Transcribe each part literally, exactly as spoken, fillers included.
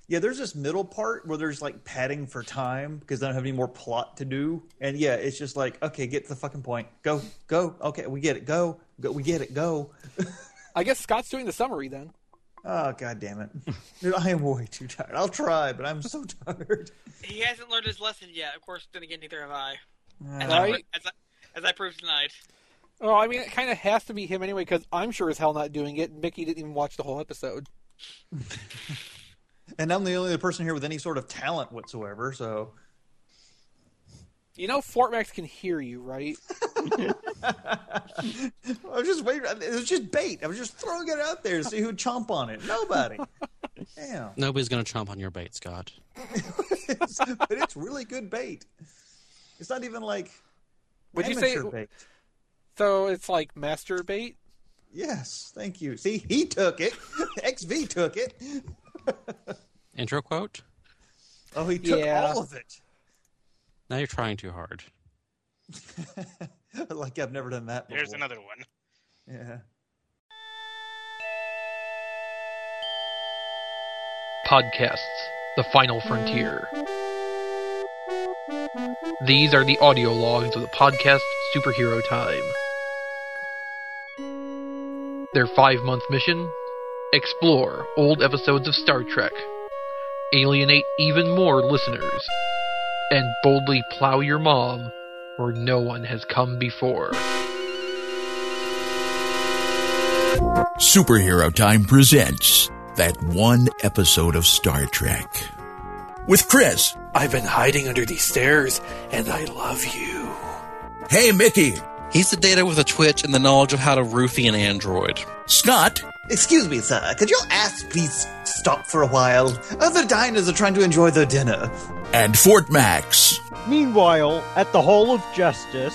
Yeah, there's this middle part where there's like padding for time because they don't have any more plot to do. And yeah, it's just like, okay, get to the fucking point. Go, go. Okay, we get it. Go, go. We get it. Go. I guess Scott's doing the summary then. Oh, God damn it. Dude, I am way too tired. I'll try, but I'm so tired. He hasn't learned his lesson yet. Of course, then again, neither have I. Uh, As, right? I, as, I, as I proved tonight. Well, I mean, it kind of has to be him anyway, because I'm sure as hell not doing it. Mickey didn't even watch the whole episode. And I'm the only other person here with any sort of talent whatsoever, so... You know Fort Max can hear you, right? I was just waiting. It was just bait. I was just throwing it out there to see who'd chomp on it. Nobody. Damn. Nobody's going to chomp on your bait, Scott. It's, but it's really good bait. It's not even like Would you amateur say... bait. So it's like master bait? Yes, thank you. See, he took it. X V took it. Intro quote? Oh, he took Yeah. all of it. Now you're trying too hard. Like I've never done that before. There's another one. Yeah. Podcasts, The Final Frontier. These are the audio logs of the podcast Superhero Time. Their five-month mission? Explore old episodes of Star Trek, alienate even more listeners, and boldly plow your mom where no one has come before. Superhero Time presents that one episode of Star Trek. With Chris. I've been hiding under these stairs, and I love you. Hey, Mickey. He's the data with a Twitch and the knowledge of how to roofie an android. Scott. Excuse me, sir. Could your ass please stop for a while? Other diners are trying to enjoy their dinner. And Fort Max. Meanwhile, at the Hall of Justice...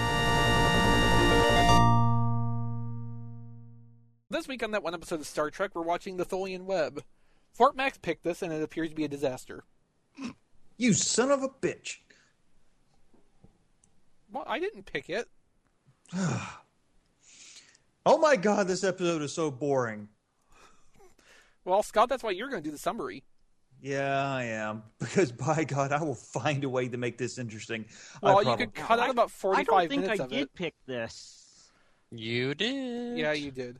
This week on that one episode of Star Trek, we're watching the Tholian Web. Fort Max picked this, and it appears to be a disaster. You son of a bitch. Well, I didn't pick it. Oh my god, this episode is so boring. Well, Scott, that's why you're going to do the summary. Yeah, I am. Because, by God, I will find a way to make this interesting. Well, I you probably... could cut out about forty-five I don't think minutes I of did it. pick this. You did. Yeah, you did.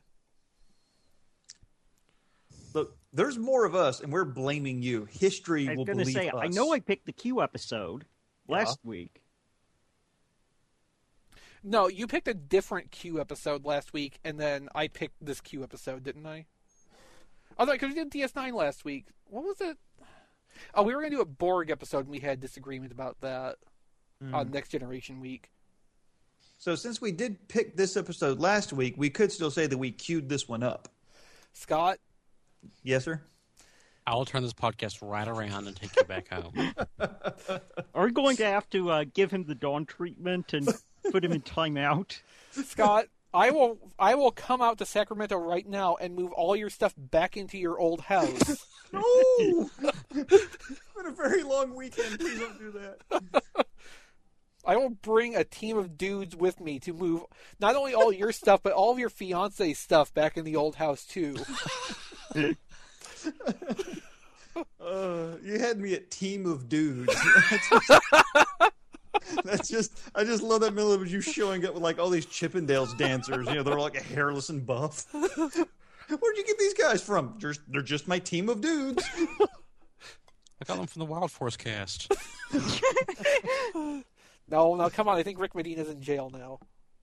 Look, there's more of us, and we're blaming you. History I was will going to believe say, us. I know I picked the Q episode Yeah. last week. No, you picked a different Q episode last week, and then I picked this Q episode, didn't I? Oh, because we did D S nine last week. What was it? Oh, we were going to do a Borg episode, and we had disagreement about that Mm. on Next Generation Week. So since we did pick this episode last week, we could still say that we queued this one up. Scott? Yes, sir? I'll turn this podcast right around and take you back home. Are we going to have to uh, give him the Dawn treatment and put him in timeout? Scott, I will I will come out to Sacramento right now and move all your stuff back into your old house. No! It's been a very long weekend. Please don't do that. I will bring a team of dudes with me to move not only all your stuff, but all of your fiance's stuff back in the old house, too. Uh, you had me at team of dudes. That's just, that's just, I just love that middle of you showing up with like all these Chippendales dancers. You know, they're like hairless and buff. Where'd you get these guys from? Just, they're just my team of dudes. I got them from the Wild Force cast. No, no, come on. I think Rick Medina's in jail now.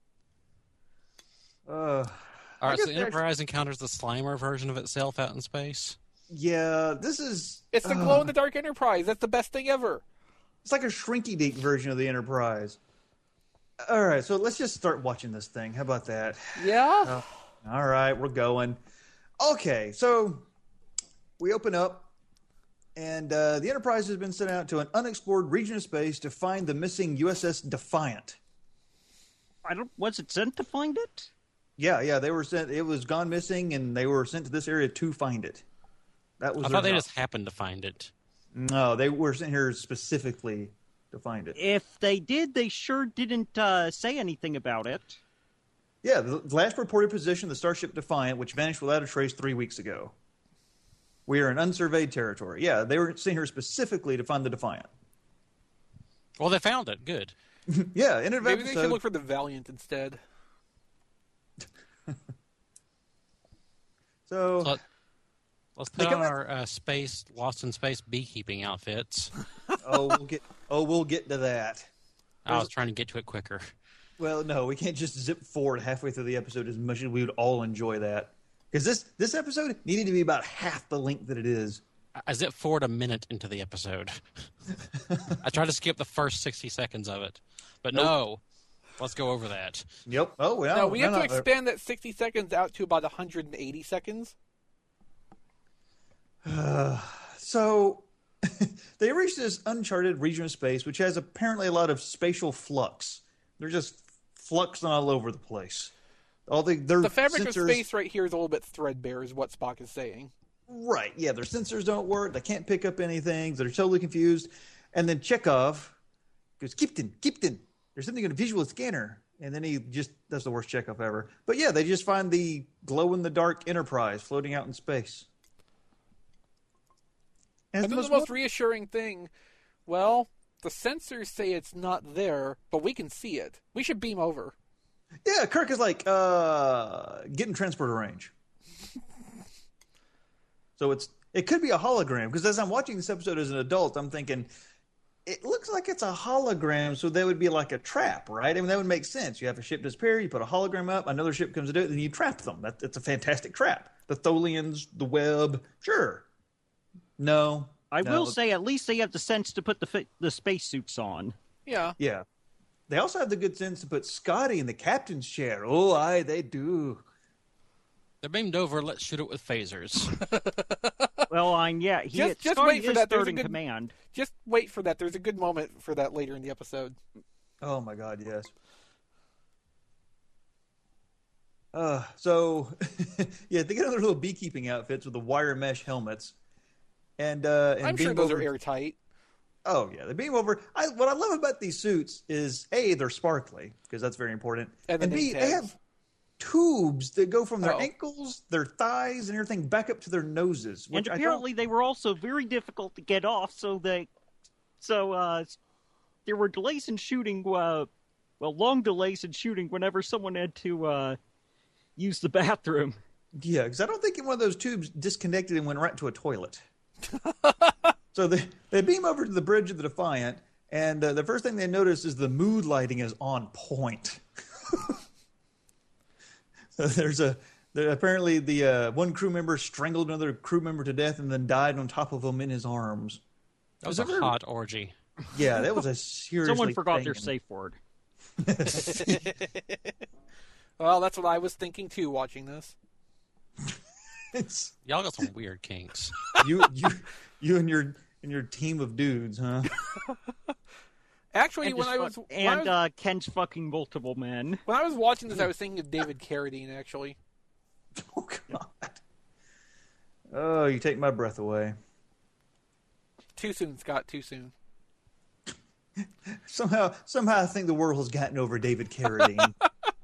Uh, All right, guess so Enterprise encounters the Slimer version of itself out in space. yeah, this is... It's the uh, glow-in-the-dark Enterprise. That's the best thing ever. It's like a shrinky-dink version of the Enterprise. All right, so let's just start watching this thing. How about that? Yeah? Oh, all right, we're going. Okay, so we open up, and uh, the Enterprise has been sent out to an unexplored region of space to find the missing U S S Defiant. I don't. Was it sent to find it? Yeah, yeah, they were sent. It was gone missing, and they were sent to this area to find it. That was. I their thought they job. just happened to find it. No, they were sent here specifically to find it. If they did, they sure didn't uh, say anything about it. Yeah, the last reported position of the Starship Defiant, which vanished without a trace three weeks ago. We are in unsurveyed territory. Yeah, they were sent here specifically to find the Defiant. Well, they found it. Good. Yeah, end of Maybe episode. they should look for the Valiant instead. So, So, let's put They on come out- our uh, space Lost in Space beekeeping outfits. oh, we'll get. Oh, we'll get to that. I was trying to get to it quicker. Well, no, we can't just zip forward halfway through the episode as much as we would all enjoy that. Because this this episode needed to be about half the length that it is. I zipped forward a minute into the episode. I tried to skip the first sixty seconds of it, but no. Let's go over that. Yep. Oh, well. No, we have no, to no, expand that sixty seconds out to about one hundred eighty seconds. So, they reached this uncharted region of space, which has apparently a lot of spatial flux. They're just fluxing all over the place. All the their The fabric sensors, of space right here is a little bit threadbare, is what Spock is saying. Right, yeah, their sensors don't work. They can't pick up anything. They're totally confused. And then Chekhov goes, Captain, Captain, there's something in a visual scanner. And then he just, that's the worst Chekhov ever. But yeah, they just find the glow-in-the-dark Enterprise floating out in space. And And it's then the most reassuring thing, well, the sensors say it's not there, but we can see it. We should beam over. Yeah, Kirk is like, uh, getting transporter range. So it's it could be a hologram, because as I'm watching this episode as an adult, I'm thinking, it looks like it's a hologram, so that would be like a trap, right? I mean, that would make sense. You have a ship disappear, you put a hologram up, another ship comes to do it, then you trap them. That, that's a fantastic trap. The Tholians, the web, sure. No. I no. will say, at least they have the sense to put the fi- the spacesuits on. Yeah. Yeah. They also have the good sense to put Scotty in the captain's chair. Oh, aye, they do. They're beamed over. Let's shoot it with phasers. Well, I'm yeah. He Just- just Scotty wait for is that. There's a third in good- command. Just wait for that. There's a good moment for that later in the episode. Oh, my God, yes. Uh, so, yeah, they get on their little beekeeping outfits with the wire mesh helmets. And, uh, and I'm sure beam those over- are airtight. Oh, yeah, they beam over. I, what I love about these suits is, A, they're sparkly, because that's very important. And the B, name they tags. have tubes that go from their Oh. ankles, their thighs, and everything back up to their noses. Which And I apparently, they were also very difficult to get off. So they, so uh, there were delays in shooting. Uh, well, long delays in shooting whenever someone had to uh, use the bathroom. don't, yeah, because I don't think one of those tubes disconnected and went right to a toilet. So they, they beam over to the bridge of the Defiant, and uh, the first thing they notice is the mood lighting is on point. So there's a there, apparently the uh, one crew member strangled another crew member to death and then died on top of him in his arms. That was a Was it hot orgy. Yeah, that was a serious. Someone forgot their safe word. Well, that's what I was thinking too, watching this. It's Y'all got some weird kinks. you you you and your and your team of dudes, huh? Actually, And, when just I was fu- when I and was, uh, Ken's fucking multiple men. when I was watching this, I was thinking of David Carradine. Actually, Oh God. Oh, you take my breath away. too soon, Scott. Too soon. Somehow, somehow, I think the world has gotten over David Carradine.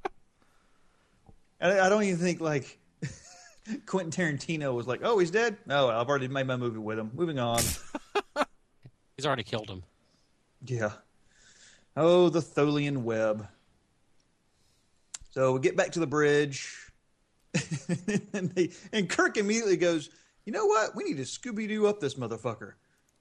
I, I don't even think like Quentin Tarantino was like, "Oh, he's dead." No, I've already made my movie with him. Moving on. He's already killed him. Yeah. Oh, the Tholian web. So we get back to the bridge, and, they, and Kirk immediately goes, "You know what? We need to Scooby-Doo up this motherfucker."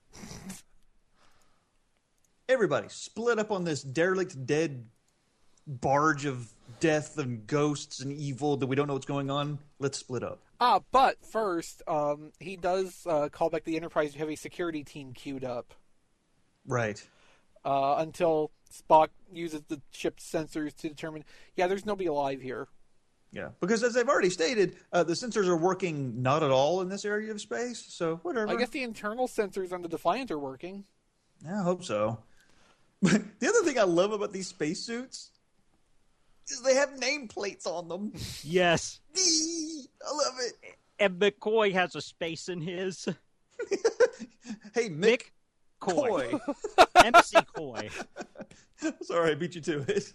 Everybody split up on this derelict, dead barge of death and ghosts and evil that we don't know what's going on. Let's split up. Ah, but first, um, he does uh, call back the Enterprise to have a security team queued up Right. uh, until Spock uses the ship's sensors to determine, yeah, there's nobody alive here. Yeah. Because as I've already stated, uh, the sensors are working not at all in this area of space. So whatever. I guess the internal sensors on the Defiant are working. I hope so. But the other thing I love about these spacesuits is they have nameplates on them. Yes. I love it. And McCoy has a space in his. Hey, Mick, Coy. Coy. M C Coy. Sorry, I beat you to it.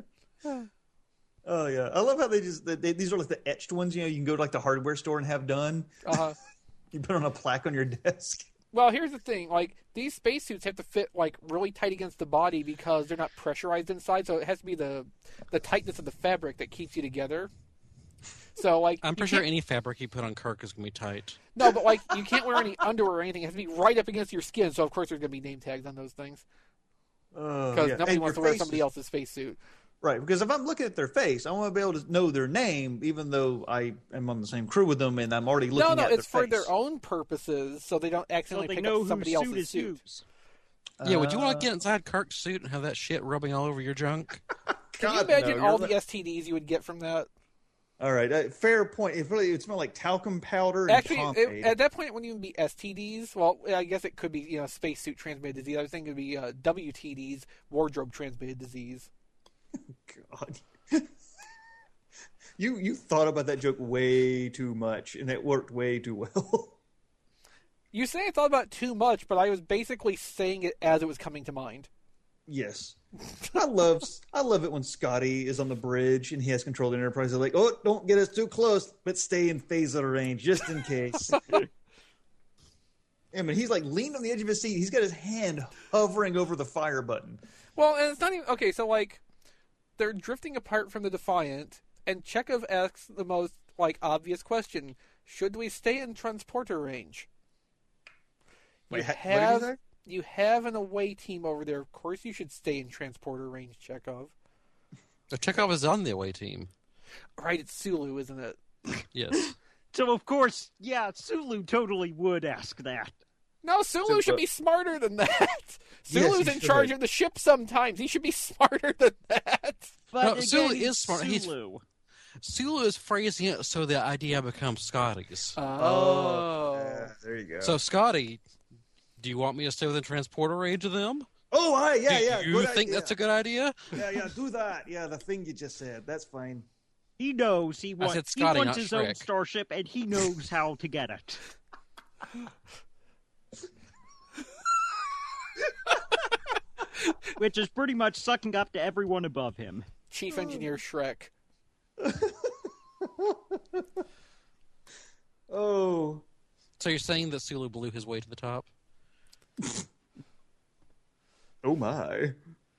Oh, yeah. I love how they just, they, these are like the etched ones, you know, you can go to like the hardware store and have done. Uh, You put on a plaque on your desk. Well, here's the thing. Like, these spacesuits have to fit, like, really tight against the body because they're not pressurized inside, so it has to be the the tightness of the fabric that keeps you together. So, like... I'm pretty sure any fabric you put on Kirk is going to be tight. No, but, like, you can't wear any underwear or anything. It has to be right up against your skin, so, of course, there's going to be name tags on those things. Because Because yeah. nobody And wants to your wear face somebody is- else's spacesuit. Right, because if I'm looking at their face, I want to be able to know their name, even though I am on the same crew with them and I'm already looking No, no, at it's their for face. their own purposes, so they don't So accidentally they pick know up somebody whose suit else's is suit. whose. Yeah, would you want Uh, to get inside Kirk's suit and have that shit rubbing all over your junk? Can you God, imagine no, all you're the right. S T Ds you would get from that? All right, uh, fair point. It really it smelled like talcum powder and Actually, pomade. it, at that point, it wouldn't even be S T Ds. Well, I guess it could be, you know, spacesuit transmitted disease. I was thinking it would be uh, W T Ds, wardrobe transmitted disease. God. you you thought about that joke way too much, and it worked way too well. You say I thought about it too much, but I was basically saying it as it was coming to mind. Yes, I love I love it when Scotty is on the bridge and he has control of the Enterprise. They're like, "Oh, don't get us too close, but stay in phaser range just in case." I mean, he's like leaned on the edge of his seat. He's got his hand hovering over the fire button. Well, and it's not even okay. So, like, they're drifting apart from the Defiant, and Chekhov asks the most like obvious question: should we stay in transporter range? Wait, you ha- what did he have say? you have an away team over there. Of course, you should stay in transporter range, Chekhov. So Chekhov is on the away team. Right, it's Sulu, isn't it? Yes. So, of course, yeah, Sulu totally would ask that. No, Sulu So, should uh, be smarter than that. Yes, Sulu's he in should. charge of the ship sometimes. He should be smarter than that. But No, again, Sulu he's is smart. He's- Sulu. Sulu is phrasing it so the idea becomes Scotty's. Oh. Yeah, there you go. So, Scotty, do you want me to stay within transporter range of them? oh, hi, yeah, do yeah. you good think idea. that's a good idea? Yeah, yeah, do that. Yeah, the thing you just said. That's fine. He knows he wants, said he Scotty, wants not his own Shrek. starship, and he knows how to get it. Which is pretty much sucking up to everyone above him. Chief Engineer Shrek. Oh. So you're saying that Sulu blew his way to the top? Oh, my.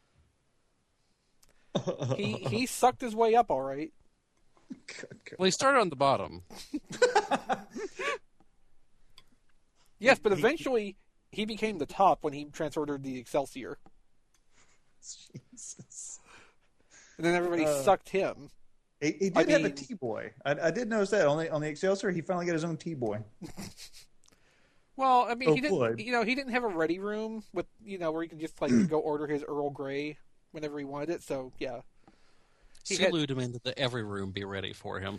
He he sucked his way up, all right. God, God. Well, he started on the bottom. Yes, but eventually he became the top when he transported the Excelsior, Jesus. and then everybody Uh, sucked him. He, he did I have a mean- T-boy. I, I did notice that on the on the Excelsior. He finally got his own T-boy. Well, I mean, Oh, he didn't. boy. You know, he didn't have a ready room with you know where he could just like go order his Earl Grey whenever he wanted it. So yeah, He had- Sulu demanded that every room be ready for him.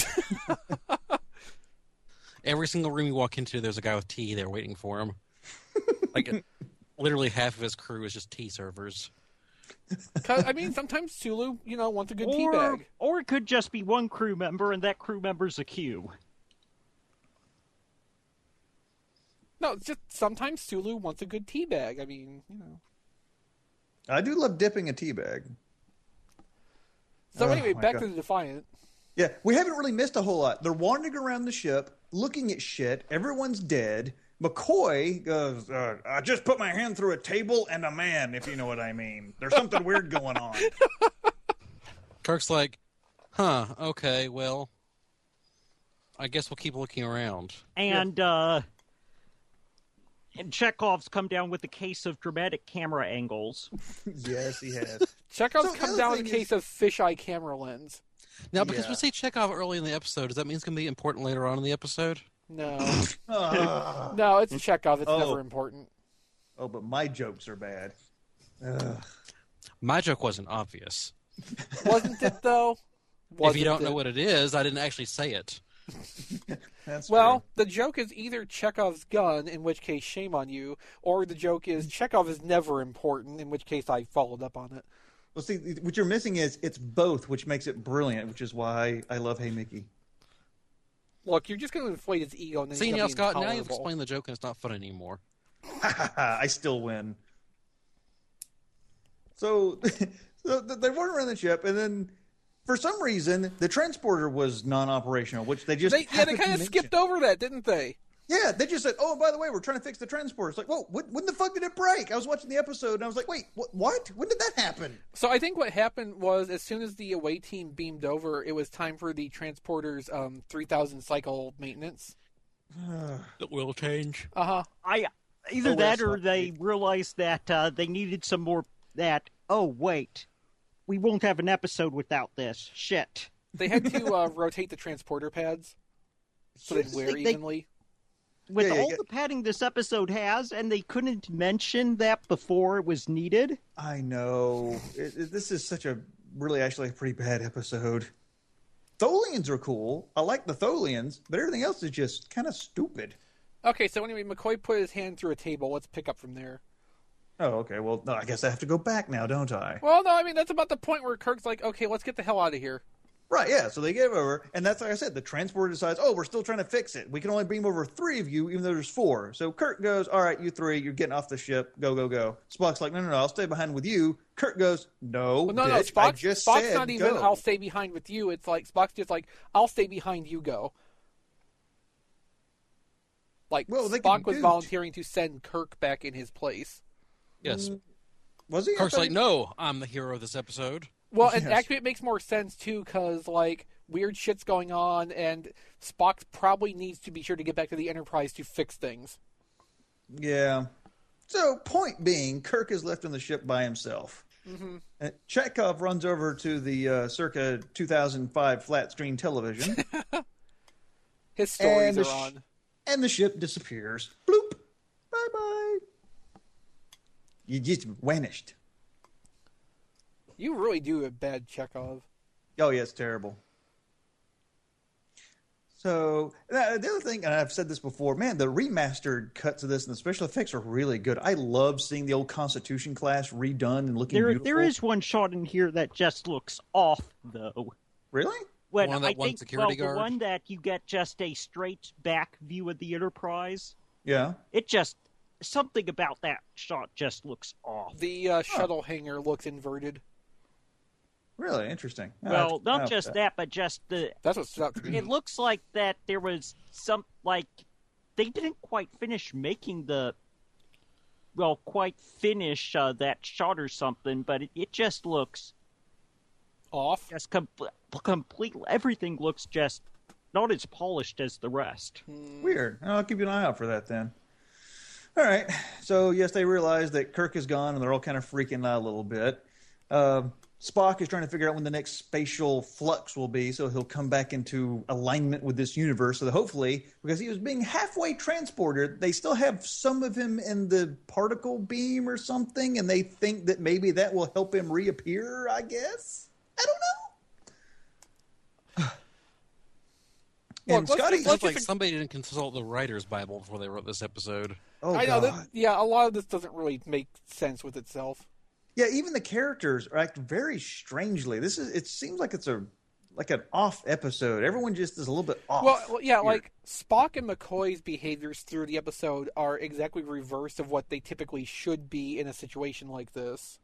Every single room you walk into, there's a guy with tea there waiting for him. Like, literally half of his crew is just tea servers. 'Cause, I mean, sometimes Sulu, you know, wants a good tea Or, bag. or it could just be one crew member, and that crew member's a Q. No, it's just sometimes Sulu wants a good tea bag. I mean, you know. I do love dipping a tea bag. So Oh, anyway, my back God. to the Defiant. Yeah, we haven't really missed a whole lot. They're wandering around the ship, looking at shit. Everyone's dead. McCoy goes, uh, I just put my hand through a table and a man, if you know what I mean. There's something weird going on. Kirk's like, huh, okay, well, I guess we'll keep looking around. And, uh... And Chekhov's come down with a case of dramatic camera angles. Yes, he has. Chekhov's So the come other down in thing a case of fisheye camera lens. Now, because Yeah. we say Chekhov early in the episode, does that mean it's going to be important later on in the episode? No. Ah. No, it's Chekhov. It's Oh. never important. Oh, but my jokes are bad. Ugh. My joke wasn't obvious. Wasn't it, though? if Wasn't you don't it? know what it is, I didn't actually say it. That's Well, true. the joke is either Chekhov's gun, in which case shame on you, or the joke is Chekhov is never important, in which case I followed up on it. Well, see, what you're missing is it's both, which makes it brilliant, which is why I love Hey Mickey. Look, you're just going to inflate his ego, and then See, he's now, going to be Scott, now you've intolerable. explained the joke and it's not fun anymore. I still win. So, so they weren't around the ship, and then for some reason the transporter was non-operational, which they just They, yeah, they happened to kind of mention. skipped over that, didn't they? Yeah, they just said, "Oh, by the way, we're trying to fix the transporter." It's like, "Whoa, when, when the fuck did it break?" I was watching the episode and I was like, "Wait, what? What? When did that happen?" So I think what happened was, as soon as the away team beamed over, it was time for the transporter's um, three thousand cycle maintenance. It will change. Uh huh. I either Oh, that that's or not they neat. realized that uh, they needed some more. That oh wait, we won't have an episode without this. Shit. They had to uh, rotate the transporter pads so they'd wear They- they- evenly. With Yeah, yeah, all yeah. the padding this episode has, and they couldn't mention that before it was needed. I know. It, it, this is such a really actually a pretty bad episode. Tholians are cool. I like the Tholians, but everything else is just kind of stupid. Okay, so anyway, McCoy put his hand through a table. Let's pick up from there. Oh, okay. Well, no, I guess I have to go back now, don't I? Well, no, I mean, that's about the point where Kirk's like, okay, let's get the hell out of here. Right, yeah. So they gave over, and that's like I said, the transporter decides, oh, we're still trying to fix it. We can only beam over three of you, even though there's four. So Kirk goes, all right, you three, you're getting off the ship. Go, go, go. Spock's like, no, no, no, I'll stay behind with you. Kirk goes, no, Well, no, bitch, no, I Spock's, just Spock's said not even, go. I'll stay behind with you. It's like, Spock's just like, I'll stay behind, you go. Like, Well, they Spock can was do- volunteering to send Kirk back in his place. Yes. Was he? I Kirk's thought like, he- no, I'm the hero of this episode. Well, and Yes. actually it makes more sense, too, because, like, weird shit's going on, and Spock probably needs to be sure to get back to the Enterprise to fix things. Yeah. So, point being, Kirk is left on the ship by himself. Mm-hmm. Uh, Chekhov runs over to the uh, circa two thousand five flat screen television, His stories And the are sh- on. and the ship disappears. Bloop. Bye-bye. You just vanished. You really do a bad Chekhov. Oh, yeah, it's terrible. So, uh, the other thing, and I've said this before, man, the remastered cuts of this and the special effects are really good. I love seeing the old Constitution class redone and looking There, beautiful. there is one shot in here that just looks off, though. Really? When One of that I one think, security well, guard? the one that you get just a straight back view of the Enterprise. Yeah. It just something about that shot just looks off. The uh, shuttle hangar looks inverted. Really interesting. I'll Well, have to- not I'll- just that, but just the. That's what stood out to me. It looks like that there was some like they didn't quite finish making the. Well, quite finish uh, that shot or something, but it, it just looks Off. just com- complete. Everything looks just not as polished as the rest. Weird. I'll keep an eye out for that then. All right. So, yes, they realize that Kirk is gone, and they're all kind of freaking out a little bit. Uh, Spock is trying to figure out when the next spatial flux will be, so he'll come back into alignment with this universe. So that hopefully, because he was being halfway transported, they still have some of him in the particle beam or something, and they think that maybe that will help him reappear, I guess? I don't know. Look, And let's Scotty, just- Sounds let's like somebody didn't consult the writer's Bible before they wrote this episode. oh, I know God. that. Yeah, a lot of this doesn't really make sense with itself. Yeah, even the characters act very strangely. This is it seems like it's a like an off episode. Everyone just is a little bit off. Well, well, yeah, here. like Spock and McCoy's behaviors through the episode are exactly reverse of what they typically should be in a situation like this.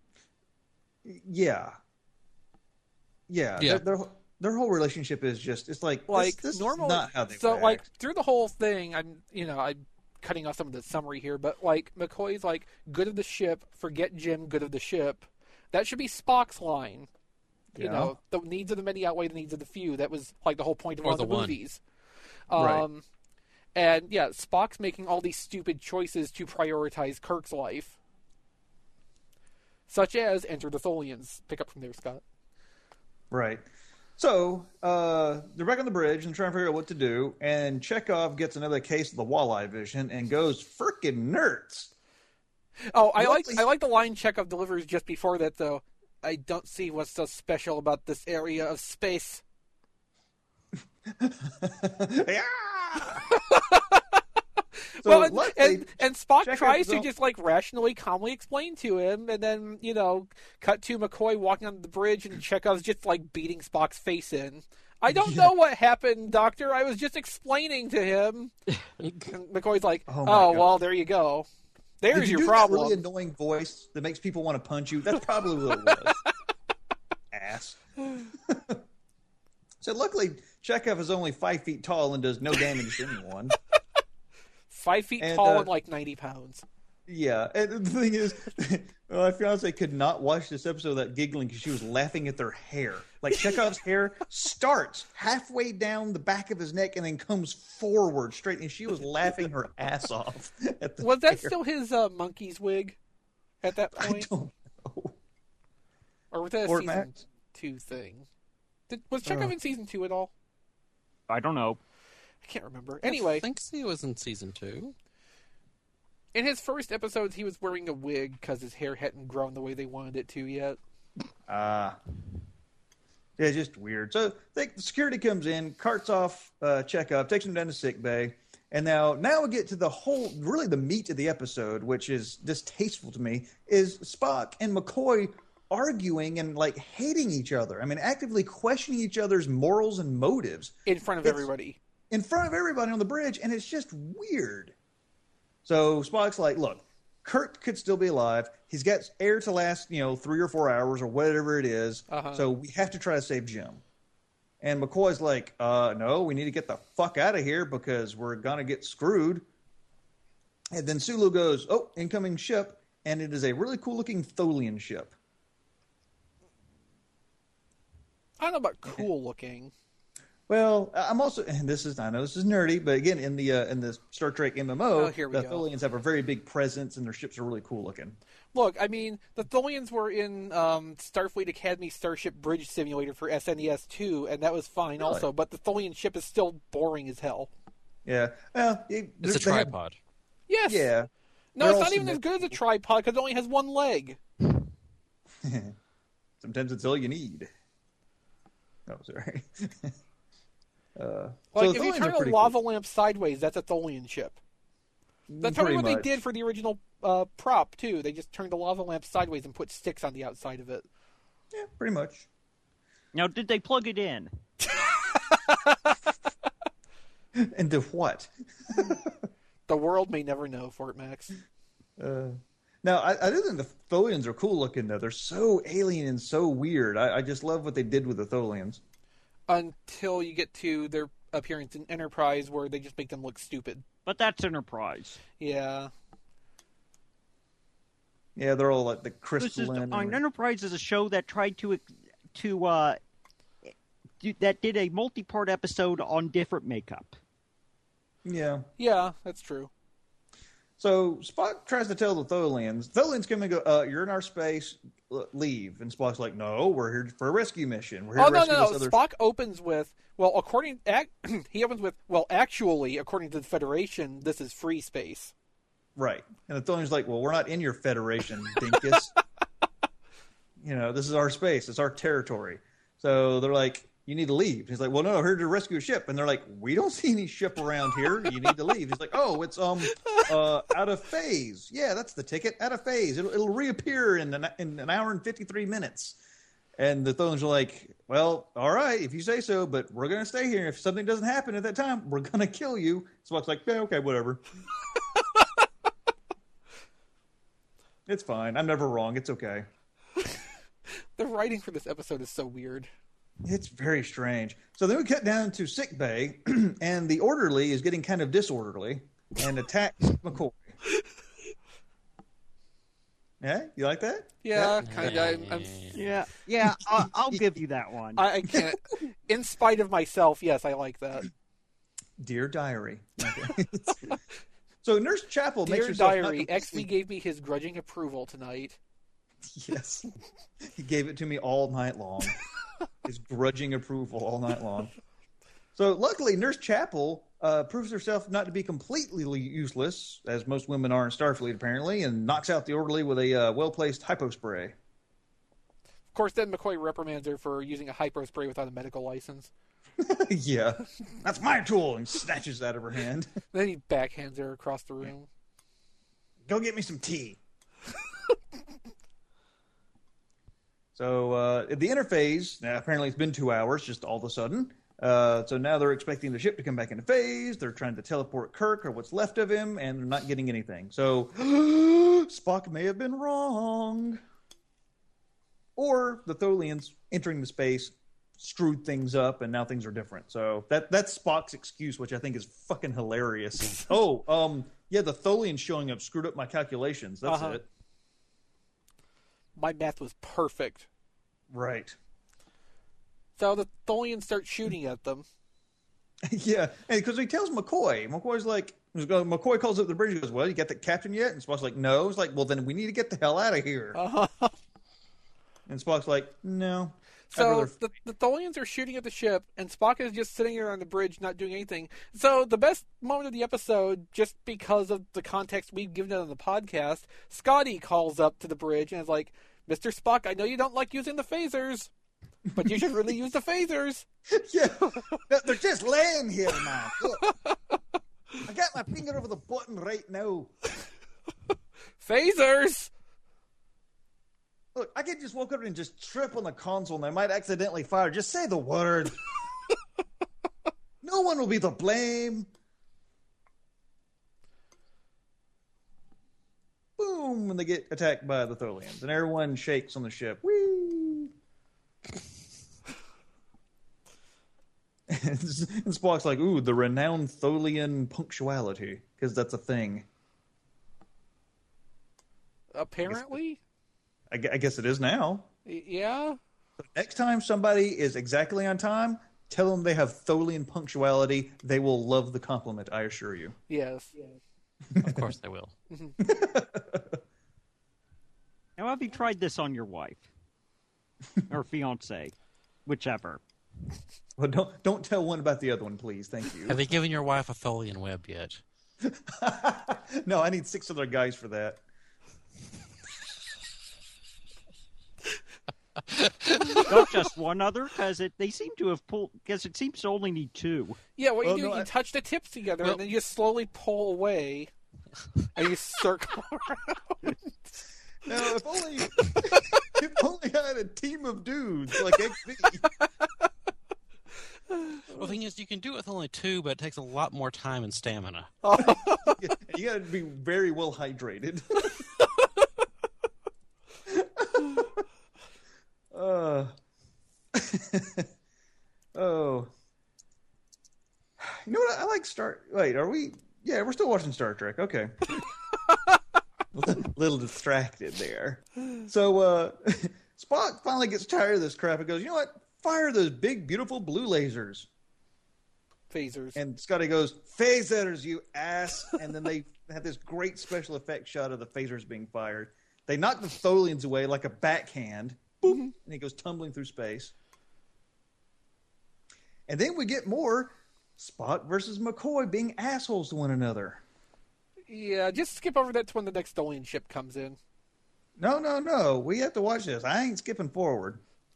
yeah. Yeah. Yeah. Their, their their whole relationship is just it's like Like this, this normal. is not how they so would like act. through the whole thing, I'm you know I'm cutting off some of the summary here, but like McCoy's like good of the ship, forget Jim, good of the ship. That should be Spock's line. You Yeah. know, the needs of the many outweigh the needs of the few. That was like the whole point of Or one of the the one. movies. Um, Right. And yeah, Spock's making all these stupid choices to prioritize Kirk's life, such as enter the Tholians. Pick up from there, Scott. Right. So uh, they're back on the bridge and trying to figure out what to do. And Chekhov gets another case of the walleye vision and goes, "Frickin' nerds." Oh, I like Luckily- I like the line Chekhov delivers just before that though. I don't see what's so special about this area of space. Yeah. So well, and, luckily, and, and Spock Chekhov tries is to all- just like rationally, calmly explain to him, and then you know, cut to McCoy walking on the bridge, and Chekhov's just like beating Spock's face in. I don't know what happened, Doctor. I was just explaining to him. And McCoy's like, Oh, "Oh, my God. well, there you go. There's Did you your do problem." That really annoying voice that makes people want to punch you. That's probably what it was. Ass. So luckily, Chekhov is only five feet tall and does no damage to anyone. Five feet And, tall uh, and like ninety pounds. Yeah, and the thing is, well, my fiance could not watch this episode without giggling because she was laughing at their hair. Like, Chekhov's hair starts halfway down the back of his neck and then comes forward straight, and she was laughing her ass off at the Was that hair. still his uh, monkey's wig at that I point? don't know. Or was that a Fort season Max? two thing? Did, was Chekhov Uh. in season two at all? I don't know. I can't remember. Anyway, I think he was in season two. in his first episodes, he was wearing a wig because his hair hadn't grown the way they wanted it to yet. Ah. Yeah, just weird. So they, the security comes in, carts off uh, Chekhov, takes him down to sick bay, and now now we get to the whole, really the meat of the episode, which is distasteful to me, is Spock and McCoy arguing and like hating each other. I mean, actively questioning each other's morals and motives In front of It's- everybody. in front of everybody on the bridge, and it's just weird. So Spock's like, look, Kirk could still be alive. He's got air to last, you know, three or four hours or whatever it is. Uh-huh. So we have to try to save Jim. And McCoy's like, uh, no, we need to get the fuck out of here because we're going to get screwed. And then Sulu goes, oh, incoming ship. And it is a really cool looking Tholian ship. I don't know about cool looking. Well, I'm also, and this is, I know this is nerdy, but again, in the uh, in the Star Trek M M O, Oh, here we the go. Tholians have a very big presence, and their ships are really cool looking. Look, I mean, the Tholians were in um, Starfleet Academy Starship Bridge Simulator for S N E S two, and that was fine Really? also, but the Tholian ship is still boring as hell. Yeah, well, it, It's a they have- tripod. Yes. yeah, No, They're it's all not even as good as a tripod because it only has one leg. sometimes it's all you need. Oh, sorry. uh, Like, so if the you Tholians turn are a pretty lava lamp sideways, that's a Tholian ship. That's probably Pretty what much. they did for the original uh, prop, too. They just turned the lava lamp sideways and put sticks on the outside of it. cool. Yeah, pretty much. Now, did they plug it in? Into what? The world may never know, Fort Max. Uh, now, I, I do think the Tholians are cool looking, though. They're so alien and so weird. I, I just love what they did with the Tholians. Until you get to their appearance in Enterprise, where they just make them look stupid. But that's Enterprise. Yeah. Yeah, they're all like the This is crystalline. on and- Enterprise is a show that tried to to uh do, that did a multi-part episode on different makeup. yeah. Yeah, that's true. So Spock tries to tell the Tholians. Tholians come and go, uh, you're in our space, l- leave. And Spock's like, no, we're here for a rescue mission. We're here Oh, to no, rescue no, this no. other... Spock opens with, well, according, ac- he opens with, well, actually, according to the Federation, this is free space. Right. And the Tholian's like, well, we're not in your Federation, dinkus. You know, this is our space. It's our territory. So they're like, you need to leave. He's like, well, no, we're here to rescue a ship. And they're like, we don't see any ship around here. You need to leave. He's like, oh, it's um uh, out of phase. Yeah, that's the ticket. Out of phase. It'll, it'll reappear in an, in an hour and fifty-three minutes. And the Tholians are like, well, all right, if you say so, but we're going to stay here. If something doesn't happen at that time, we're going to kill you. Spock's like, yeah, okay, whatever. It's fine. I'm never wrong. It's okay. The writing for this episode is so weird. It's very strange. So then we cut down to sick bay, and the orderly is getting kind of disorderly and attacks McCoy. Yeah, you like that? Yeah, kind of. I'm, I'm, Yeah, yeah, I'll, I'll give you that one. I, I can't. In spite of myself, yes, I like that. Dear diary. Okay. So Nurse Chapel makes Dear herself not Diary, completely- X V gave me his grudging approval tonight. Yes, he gave it to me all night long. His grudging approval all night long. So luckily, Nurse Chapel uh, proves herself not to be completely useless, as most women are in Starfleet apparently, and knocks out the orderly with a uh, well-placed hypo spray. Of course, then McCoy reprimands her for using a hypo spray without a medical license. Yeah, that's my tool, and snatches it out of her hand. Then he backhands her across the room. Go get me some tea. So uh, at the interphase, now apparently it's been two hours, just all of a sudden. Uh, so now they're expecting the ship to come back into phase. They're trying to teleport Kirk or what's left of him, and they're not getting anything. So Spock may have been wrong. Or the Tholians entering the space screwed things up, and now things are different. So that that's Spock's excuse, which I think is fucking hilarious. oh, um, yeah, the Tholian showing up screwed up my calculations. That's Uh-huh. it. My math was perfect. Right. So the Tholians start shooting at them. yeah, because he tells McCoy. McCoy's like, McCoy calls up the bridge. He goes, "Well, you got the captain yet?" And Spock's like, "No." It's like, "Well, then we need to get the hell out of here." Uh-huh. And Spock's like, "No." So rather... the, the Tholians are shooting at the ship, and Spock is just sitting there on the bridge, not doing anything. So the best moment of the episode, just because of the context we've given it on the podcast, Scotty calls up to the bridge and is like, "Mister Spock, I know you don't like using the phasers, but you should really use the phasers." yeah, they're just laying here, man. Look, I got my finger over the button right now. Phasers! Look, I could just walk over and just trip on the console and I might accidentally fire. Just say the word. No one will be to blame. Boom, when they get attacked by the Tholians. And everyone shakes on the ship. Whee! and Spock's like, ooh, the renowned Tholian punctuality. Because that's a thing. Apparently? I guess, I guess it is now. Yeah? Next time somebody is exactly on time, tell them they have Tholian punctuality. They will love the compliment, I assure you. Yes. Of course they will. Now, have you tried this on your wife? Or fiance? Whichever. Well, don't don't tell one about the other one, please. Thank you. Have you given your wife a Tholian web yet? No, I need six other guys for that. Not just one other, because they seem to have pulled. Because it seems to only need two. Yeah, what Well, you do, no, you I- touch the tips together, Well- and then you slowly pull away, and you circle around. No, if only if only I had a team of dudes like X V. Well, the thing is, you can do it with only two, but it takes a lot more time and stamina. You got to be very well hydrated. uh, oh, you know what? I like Star. Wait, are we? Yeah, we're still watching Star Trek. Okay. A little distracted there. So uh, Spock finally gets tired of this crap and goes, "You know what? Fire those big, beautiful blue lasers." Phasers. And Scotty goes, "Phasers, you ass!" And then they have this great special effect shot of the phasers being fired. They knock the Tholians away like a backhand, boop, and he goes tumbling through space. And then we get more Spock versus McCoy being assholes to one another. Yeah, just skip over that to when the next Tholian ship comes in. No, no, no. We have to watch this. I ain't skipping forward.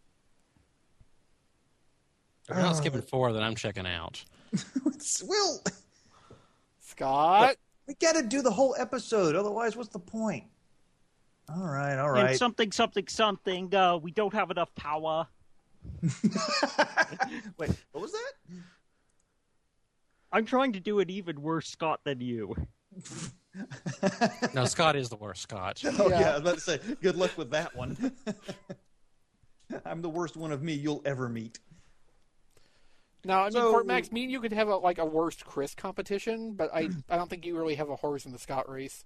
If you're not skipping four, then I'm checking out. Well, Scott? we got to do the whole episode. Otherwise, what's the point? All right, all right. And something, something, something. Uh, we don't have enough power. Wait, what was that? I'm trying to do it even worse, Scott, than you. No, Scott is the worst Scott. Oh, yeah. Yeah. I was about to say, good luck with that one. I'm the worst one of me you'll ever meet. Now, I mean, So- Fort Max, me and you could have a, like a worst Chris competition, but I, I don't think you really have a horse in the Scott race.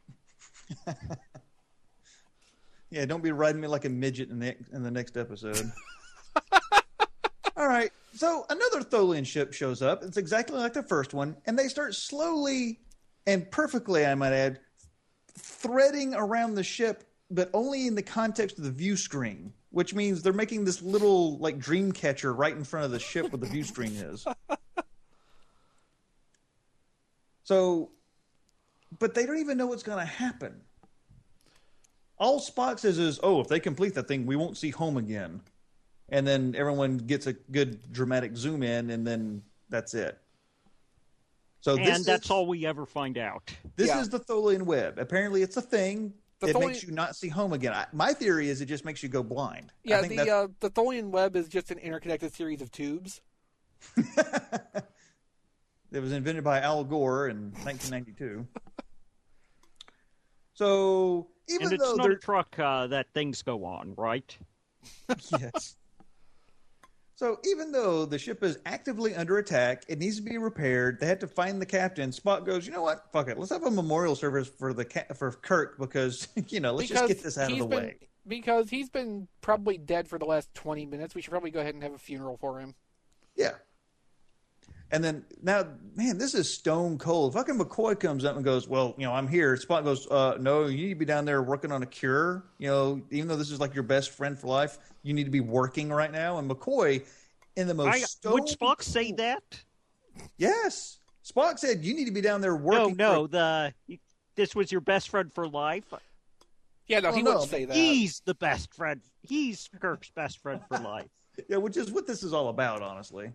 Yeah, don't be riding me like a midget in the, in the next episode. All right, so another Tholian ship shows up. It's exactly like the first one, and they start slowly and perfectly, I might add, threading around the ship, but only in the context of the view screen, which means they're making this little like dream catcher right in front of the ship where the view screen is. So, but they don't even know what's going to happen. All Spock says is, "Oh, if they complete that thing, we won't see home again." And then everyone gets a good dramatic zoom in, and then that's it. So this And that's is, all we ever find out. This Yeah. is the Tholian web. Apparently, it's a thing. The it Tholian- makes you not see home again. I, my theory is it just makes you go blind. I Yeah, think the that's- uh, the Tholian web is just an interconnected series of tubes. It was invented by Al Gore in nineteen ninety-two. So even And it's though not they're a truck uh, that things go on, right? yes. So even though the ship is actively under attack, it needs to be repaired. They have to find the captain. Spock goes, you know what? Fuck it. Let's have a memorial service for the ca- for Kirk because you know let's Because just get this out of he's the been, way. Because he's been probably dead for the last twenty minutes. We should probably go ahead and have a funeral for him. Yeah. And then now, man, this is stone cold. Fucking McCoy comes up and goes, well, you know, I'm here. Spock goes, uh, no, you need to be down there working on a cure. You know, even though this is like your best friend for life, you need to be working right now. And McCoy, in the most I, stone would Spock say that? Yes. Spock said, you need to be down there No, working. no. for- The this was your best friend for life. Yeah, no, Oh, he no. wouldn't say that. He's the best friend. He's Kirk's best friend for life. Yeah, which is what this is all about, honestly.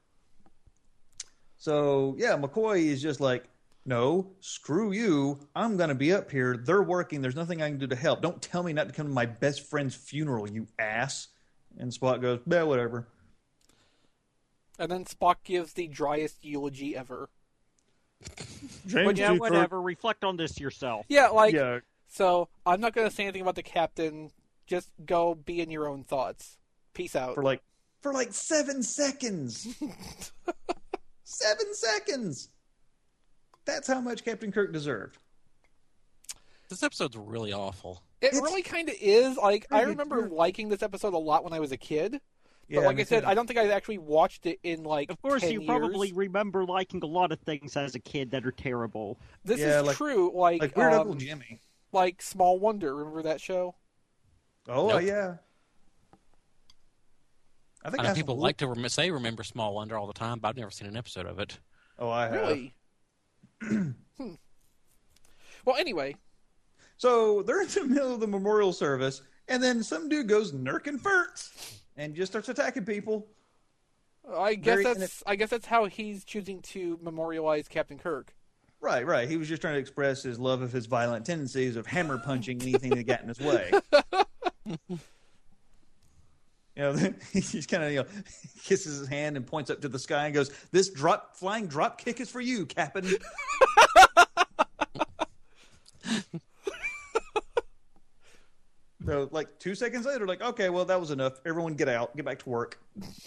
So, yeah, McCoy is just like, no, screw you. I'm going to be up here. They're working. There's nothing I can do to help. Don't tell me not to come to my best friend's funeral, you ass. And Spock goes, yeah, whatever. And then Spock gives the driest eulogy ever. James Yeah, T. whatever. Reflect on this yourself. Yeah, like, Yeah. so I'm not going to say anything about the captain. Just go be in your own thoughts. Peace out. For like, for like seven seconds. Seven seconds. That's how much Captain Kirk deserved. This episode's really awful. It It's- really kind of is. Like, I Really remember good. liking this episode a lot when I was a kid. But Yeah, like me I said, too. I don't think I actually watched it in like Of course, ten you years. probably remember liking a lot of things as a kid that are terrible. This Yeah, is like- true. Like, Like Weird um, Uncle Jimmy. like Small Wonder. Remember that show? Oh, Nope. yeah. I think I know that's people a- like to rem- say remember Small Wonder all the time, but I've never seen an episode of it. Oh, I have. Really? hmm. Well, anyway, So they're in the middle of the memorial service, and then some dude goes Nurkin Furts and just starts attacking people. I guess Very that's I guess that's how he's choosing to memorialize Captain Kirk. Right, right. He was just trying to express his love of his violent tendencies of hammer punching anything that got in his way. You know, he just kind of you know kisses his hand and points up to the sky and goes, "This drop flying drop kick is for you, Captain." So, like two seconds later, like, okay, well, that was enough. Everyone, get out, get back to work.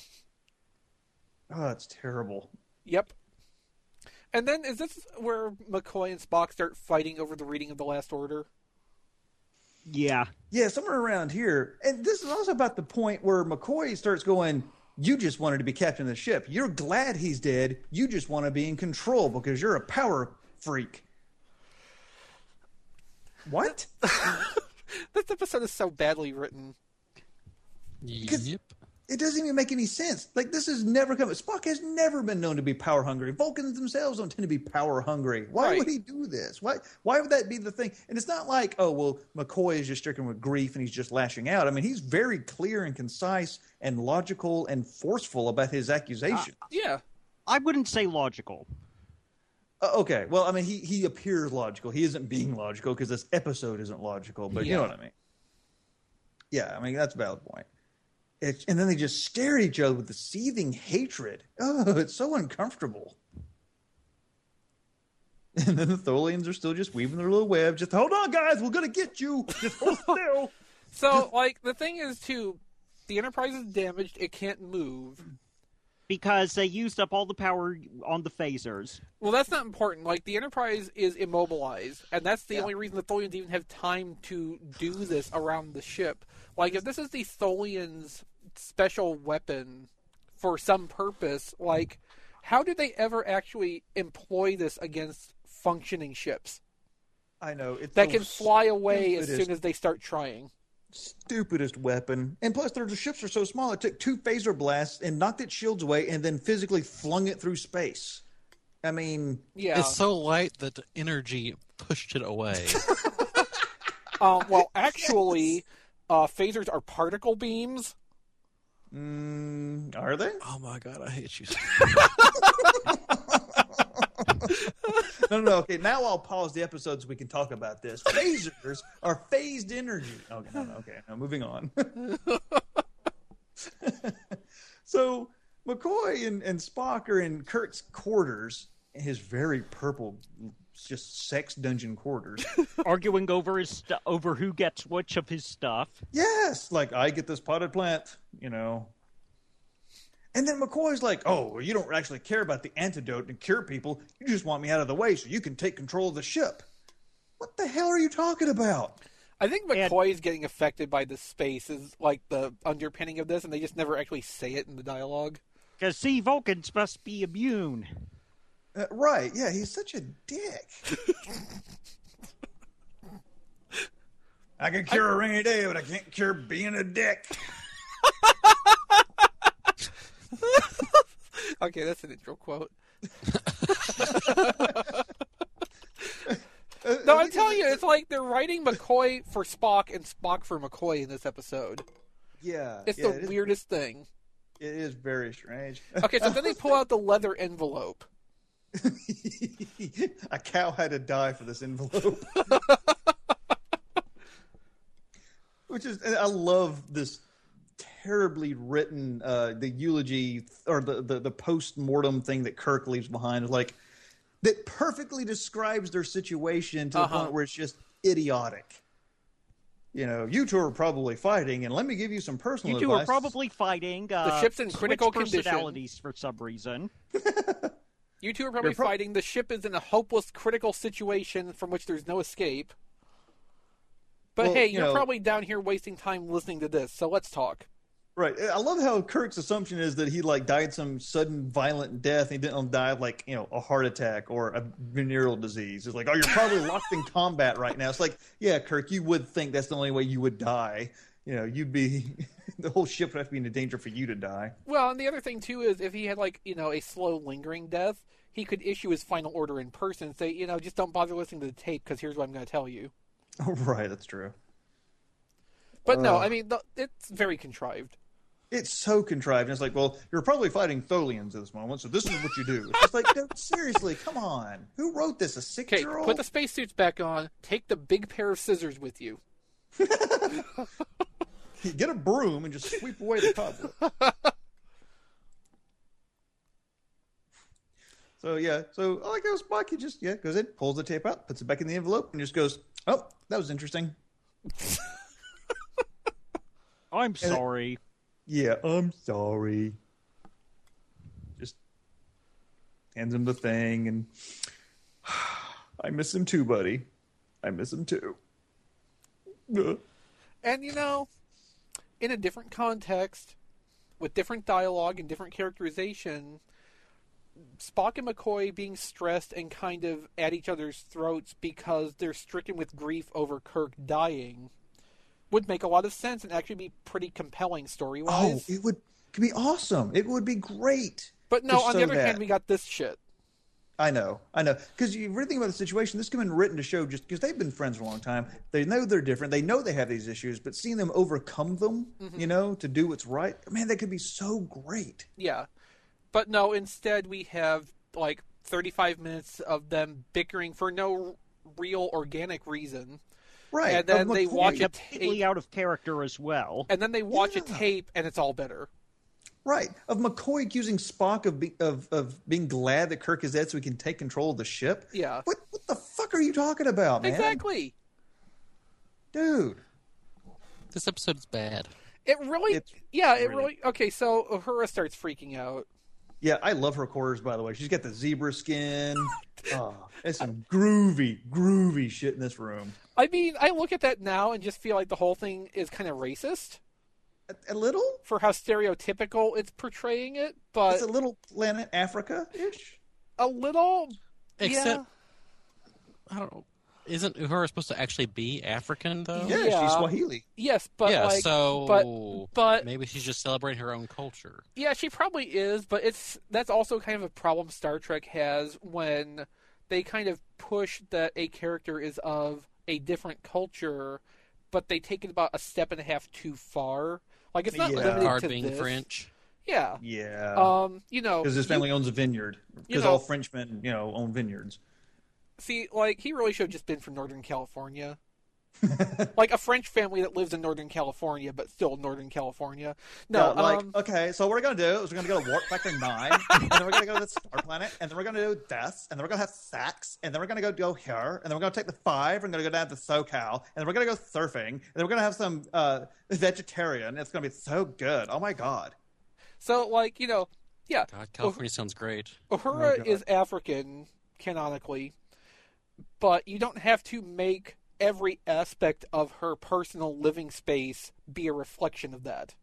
Oh, it's terrible. Yep. And then is this where McCoy and Spock start fighting over the reading of the Last Order? Yeah. Yeah, somewhere around here. And this is also about the point where McCoy starts going, you just wanted to be captain of the ship. You're glad he's dead. You just want to be in control because you're a power freak. What? This episode is so badly written. Because- Yep. It doesn't even make any sense. Like, this has never come. Spock has never been known to be power hungry. Vulcans themselves don't tend to be power hungry. Why Right. would he do this? Why Why would that be the thing? And it's not like, oh, well, McCoy is just stricken with grief and he's just lashing out. I mean, he's very clear and concise and logical and forceful about his accusation. Yeah. I wouldn't say logical. Uh, okay, well, I mean, he, he appears logical. He isn't being logical because this episode isn't logical, but you know Yeah. what I mean. Yeah, I mean, that's a valid point. It's, and then they just stare at each other with the seething hatred. Oh, it's so uncomfortable. And then the Tholians are still just weaving their little web. Just hold on, guys, we're gonna get you. Just hold still. So, like, the thing is, too, the Enterprise is damaged. It can't move. Because they used up all the power on the phasers. Well, that's not important. Like, the Enterprise is immobilized, and that's the Yeah. only reason the Tholians even have time to do this around the ship. Like, if this is the Tholians' special weapon for some purpose, like, how did they ever actually employ this against functioning ships I know it's that the can fly away as stupidest- soon as they start trying? Stupidest weapon. And plus, their the ships are so small. It took two phaser blasts and knocked its shields away, and then physically flung it through space. I mean, Yeah. It's so light that the energy pushed it away. Um, well, actually, uh, phasers are particle beams. mm, are they? Oh my god, I hate you. No, no, no. Okay, now I'll pause the episode so we can talk about this. Phasers are phased energy. Okay, no, no, okay. Now moving on. So McCoy and, and Spock are in Kirk's quarters, his very purple, just sex dungeon quarters. Arguing over his stu- over who gets which of his stuff. Yes, like I get this potted plant, you know. And then McCoy's like, oh, well, you don't actually care about the antidote and cure people. You just want me out of the way so you can take control of the ship. What the hell are you talking about? I think McCoy's getting affected by the space is like the underpinning of this, and they just never actually say it in the dialogue. Because, see, Vulcans must be immune. Uh, right, yeah, he's such a dick. I can cure I... a rainy day, but I can't cure being a dick. Okay, that's an intro quote. No, I'm telling you, it's like they're writing McCoy for Spock and Spock for McCoy in this episode. Yeah. It's yeah, the it weirdest thing. It is very strange. Okay, so then they pull out the leather envelope. A cow had to die for this envelope. Which is, I love this terribly written, uh, the eulogy or the, the, the post-mortem thing that Kirk leaves behind. Like, that perfectly describes their situation to uh-huh. the point where it's just idiotic. You know, you two are probably fighting, and let me give you some personal advice. You two advice. are probably fighting. Uh, the ship's in critical personalities condition. For some reason. You two are probably pro- fighting. The ship is in a hopeless, critical situation from which there's no escape. But well, hey, you you're know, probably down here wasting time listening to this, so let's talk. Right. I love how Kirk's assumption is that he like died some sudden violent death. And he didn't die of like, you know, a heart attack or a venereal disease. It's like, oh, you're probably locked in combat right now. It's like, yeah, Kirk, you would think that's the only way you would die. You know, you'd be the whole ship would have to be in danger for you to die. Well, and the other thing too is if he had like, you know, a slow lingering death, he could issue his final order in person and say, you know, just don't bother listening to the tape because here's what I'm going to tell you. Oh, right. That's true. But uh, no, I mean, the, it's very contrived. It's so contrived. And it's like, well, you're probably fighting Tholians at this moment, so this is what you do. It's just like, no, seriously, come on. Who wrote this? A six-year-old? Okay, put the spacesuits back on. Take the big pair of scissors with you. Get a broom and just sweep away the cobweb. So, yeah. So, I like how Spock, he just, yeah, goes in, pulls the tape out, puts it back in the envelope, and just goes, oh, that was interesting. I'm sorry. Yeah, I'm sorry. Just hands him the thing, and I miss him too, buddy. I miss him too. And, you know, in a different context, with different dialogue and different characterization, Spock and McCoy being stressed and kind of at each other's throats because they're stricken with grief over Kirk dying would make a lot of sense and actually be pretty compelling story-wise. Oh, it would could be awesome. It would be great. But no, on so the other that. hand, we got this shit. I know, I know. Because you really think about the situation, this could have been written to show just because they've been friends for a long time. They know they're different. They know they have these issues, but seeing them overcome them, mm-hmm. you know, to do what's right, man, that could be so great. Yeah. But no, instead we have like thirty-five minutes of them bickering for no real organic reason. Right. And then they watch a tape out of character as well. And then they watch yeah. a tape and it's all better. Right. Of McCoy accusing Spock of, be, of of being glad that Kirk is dead so he can take control of the ship. Yeah. What what the fuck are you talking about, man? Exactly. Dude. This episode is bad. It really It's Yeah, it really- really Okay, so Uhura starts freaking out. Yeah, I love her quarters, by the way. She's got the zebra skin. Oh, there's some groovy, groovy shit in this room. I mean, I look at that now and just feel like the whole thing is kind of racist A, a little? for how stereotypical it's portraying it, but It's a little planet Africa-ish. a little, Except, yeah. I don't know. Isn't Uhura supposed to actually be African, though? Yeah, Yeah. she's Swahili. Yes, but yeah, like, so but but maybe she's just celebrating her own culture. yeah, she probably is. But it's that's also kind of a problem Star Trek has when they kind of push that a character is of a different culture, but they take it about a step and a half too far. Like it's not Yeah. limited Picard to being this. French. Yeah. Yeah. Um, you know, Because his you- family owns a vineyard. Because know- all Frenchmen, you know, own vineyards. see, like he really should have just been from Northern California. Like a French family that lives in Northern California, but still Northern California. No, Yeah, like, um, okay, so what we're going to do is we're going to go to Warp Factor nine, and then we're going to go to the Star Planet, and then we're going to do this, and then we're going to have sex, and then we're going to go go here, and then we're going to take the five, we're going to go down to SoCal, and then we're going to go surfing, and then we're going to have some uh, vegetarian. It's going to be so good. Oh, my God. So, like, you know, yeah. God, California oh, sounds great. Uhura oh, is African, canonically, but you don't have to make every aspect of her personal living space be a reflection of that.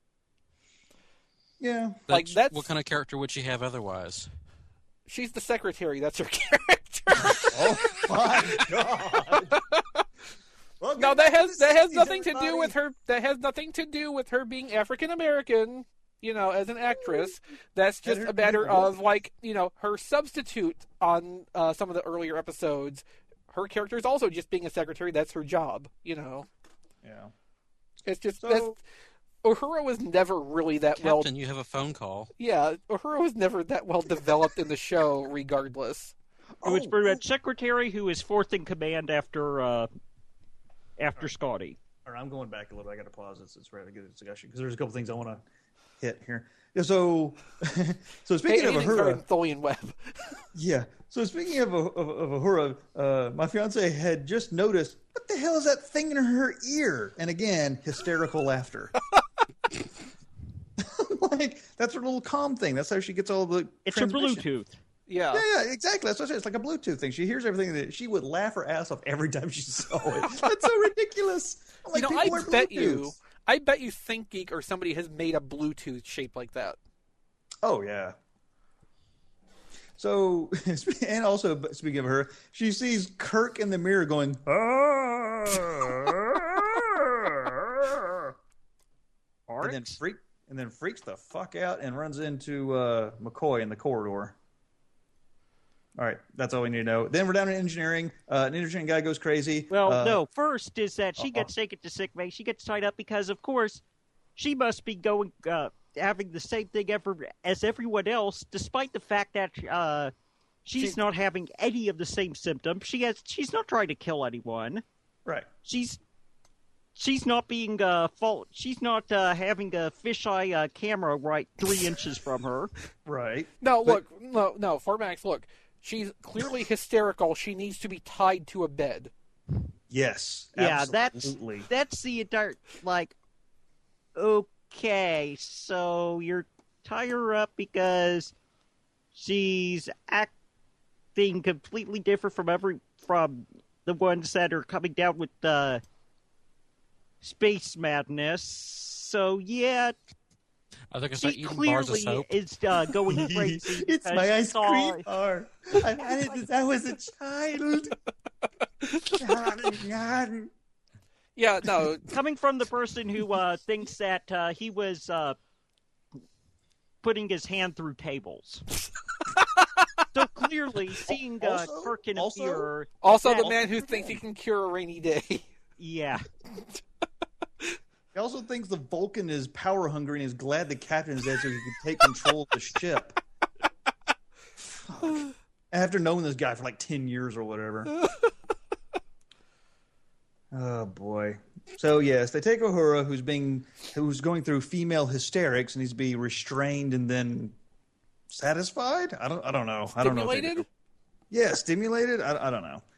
Yeah. That's, like that's what kind of character would she have otherwise? She's the secretary. That's her character. Oh my god! Well, no, that has that has nothing everybody. to do with her. That has nothing to do with her being African American. You know, as an actress, that's just a matter of like you know her substitute on uh, some of the earlier episodes. Her character is also just being a secretary. That's her job. You know. Yeah. It's just so, that's. Uhura was never really that Captain, well... Captain, you have a phone call. Yeah, Uhura was never that well developed in the show, regardless. It was pretty much secretary who is fourth in command after uh, after Scotty. All right, I'm going back a little. I got to pause this. It's ready to get a discussion because there's a couple things I want to hit here. Yeah, so, so speaking hey, of Uhura, Tholian Web. yeah. So speaking of of, of Uhura, uh, my fiance had just noticed what the hell is that thing in her ear? And again, hysterical laughter. Like that's her little comm thing. That's how she gets all the. It's her Bluetooth. Yeah. yeah, yeah, exactly. That's what I said. It's like a Bluetooth thing. She hears everything that she would laugh her ass off every time she saw it. That's so ridiculous. I'm like, you know, I wear bet Bluetooth. you, I bet you, ThinkGeek or somebody has made a Bluetooth shaped like that. Oh yeah. So, and also speaking of her, she sees Kirk in the mirror going. And then freak, and then freaks the fuck out and runs into uh, McCoy in the corridor. All right, that's all we need to know. Then we're down in engineering. Uh, an engineering guy goes crazy. Well, uh, no. First is that she uh-uh. gets taken to sick bay. She gets tied up because, of course, she must be going uh, having the same thing ever as everyone else, despite the fact that uh, she's She's- not having any of the same symptoms. She has. She's not trying to kill anyone. Right. She's. She's not being uh, fault. She's not uh, having a fisheye uh, camera right three inches from her. Right. No, But- look, no, no, Formax, look. She's clearly hysterical. She needs to be tied to a bed. Yes. Yeah, absolutely. that's that's the entire like. Okay, so you're tie her up because she's acting completely different from every from the ones that are coming down with uh, space madness. So yeah, I think I start she eating bars of clearly soap. is uh, going crazy. It's because my she ice saw- cream bar. I've had it since I was a child. Yeah, no, Coming from the person who uh, thinks that uh, he was uh, putting his hand through tables. So clearly, seeing uh, Also- Kirk in a also- mirror. also Yeah. the man who thinks he can cure a rainy day. Yeah. He also thinks the Vulcan is power hungry and is glad the captain is there so he can take control of the ship. Fuck. After knowing this guy for like ten years or whatever. Oh boy. So yes, they take Uhura, who's being who's going through female hysterics and needs to be restrained and then satisfied. I don't. I don't know. I don't know. if they Stimulated? do. Yeah, stimulated. I, I don't know.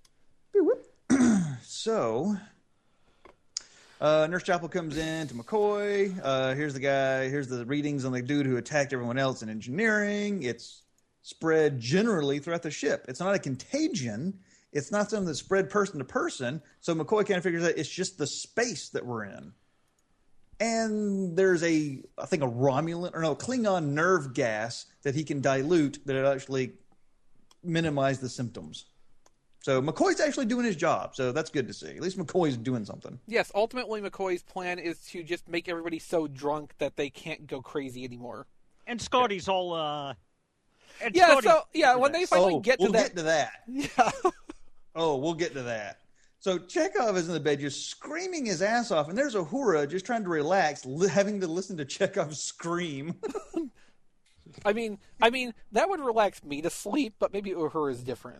So, uh, Nurse Chapel comes in to McCoy. Uh, here's the guy. Here's the readings on the dude who attacked everyone else in engineering. It's spread generally throughout the ship. It's not a contagion. It's not something that's spread person to person. So McCoy kind of figures out it's just the space that we're in. And there's a, I think a Romulan, or no, Klingon nerve gas that he can dilute that it actually minimize the symptoms. So McCoy's actually doing his job, so that's good to see. At least McCoy's doing something. Yes, ultimately McCoy's plan is to just make everybody so drunk that they can't go crazy anymore. And Scotty's all, uh... And Yeah, Scotty's- so, yeah, when they finally oh, get to we'll that... get to that. Yeah. Oh, we'll get to that. So Chekhov is in the bed just screaming his ass off, and there's Uhura just trying to relax, li- having to listen to Chekhov scream. I mean, I mean, that would relax me to sleep, but maybe Uhura is different.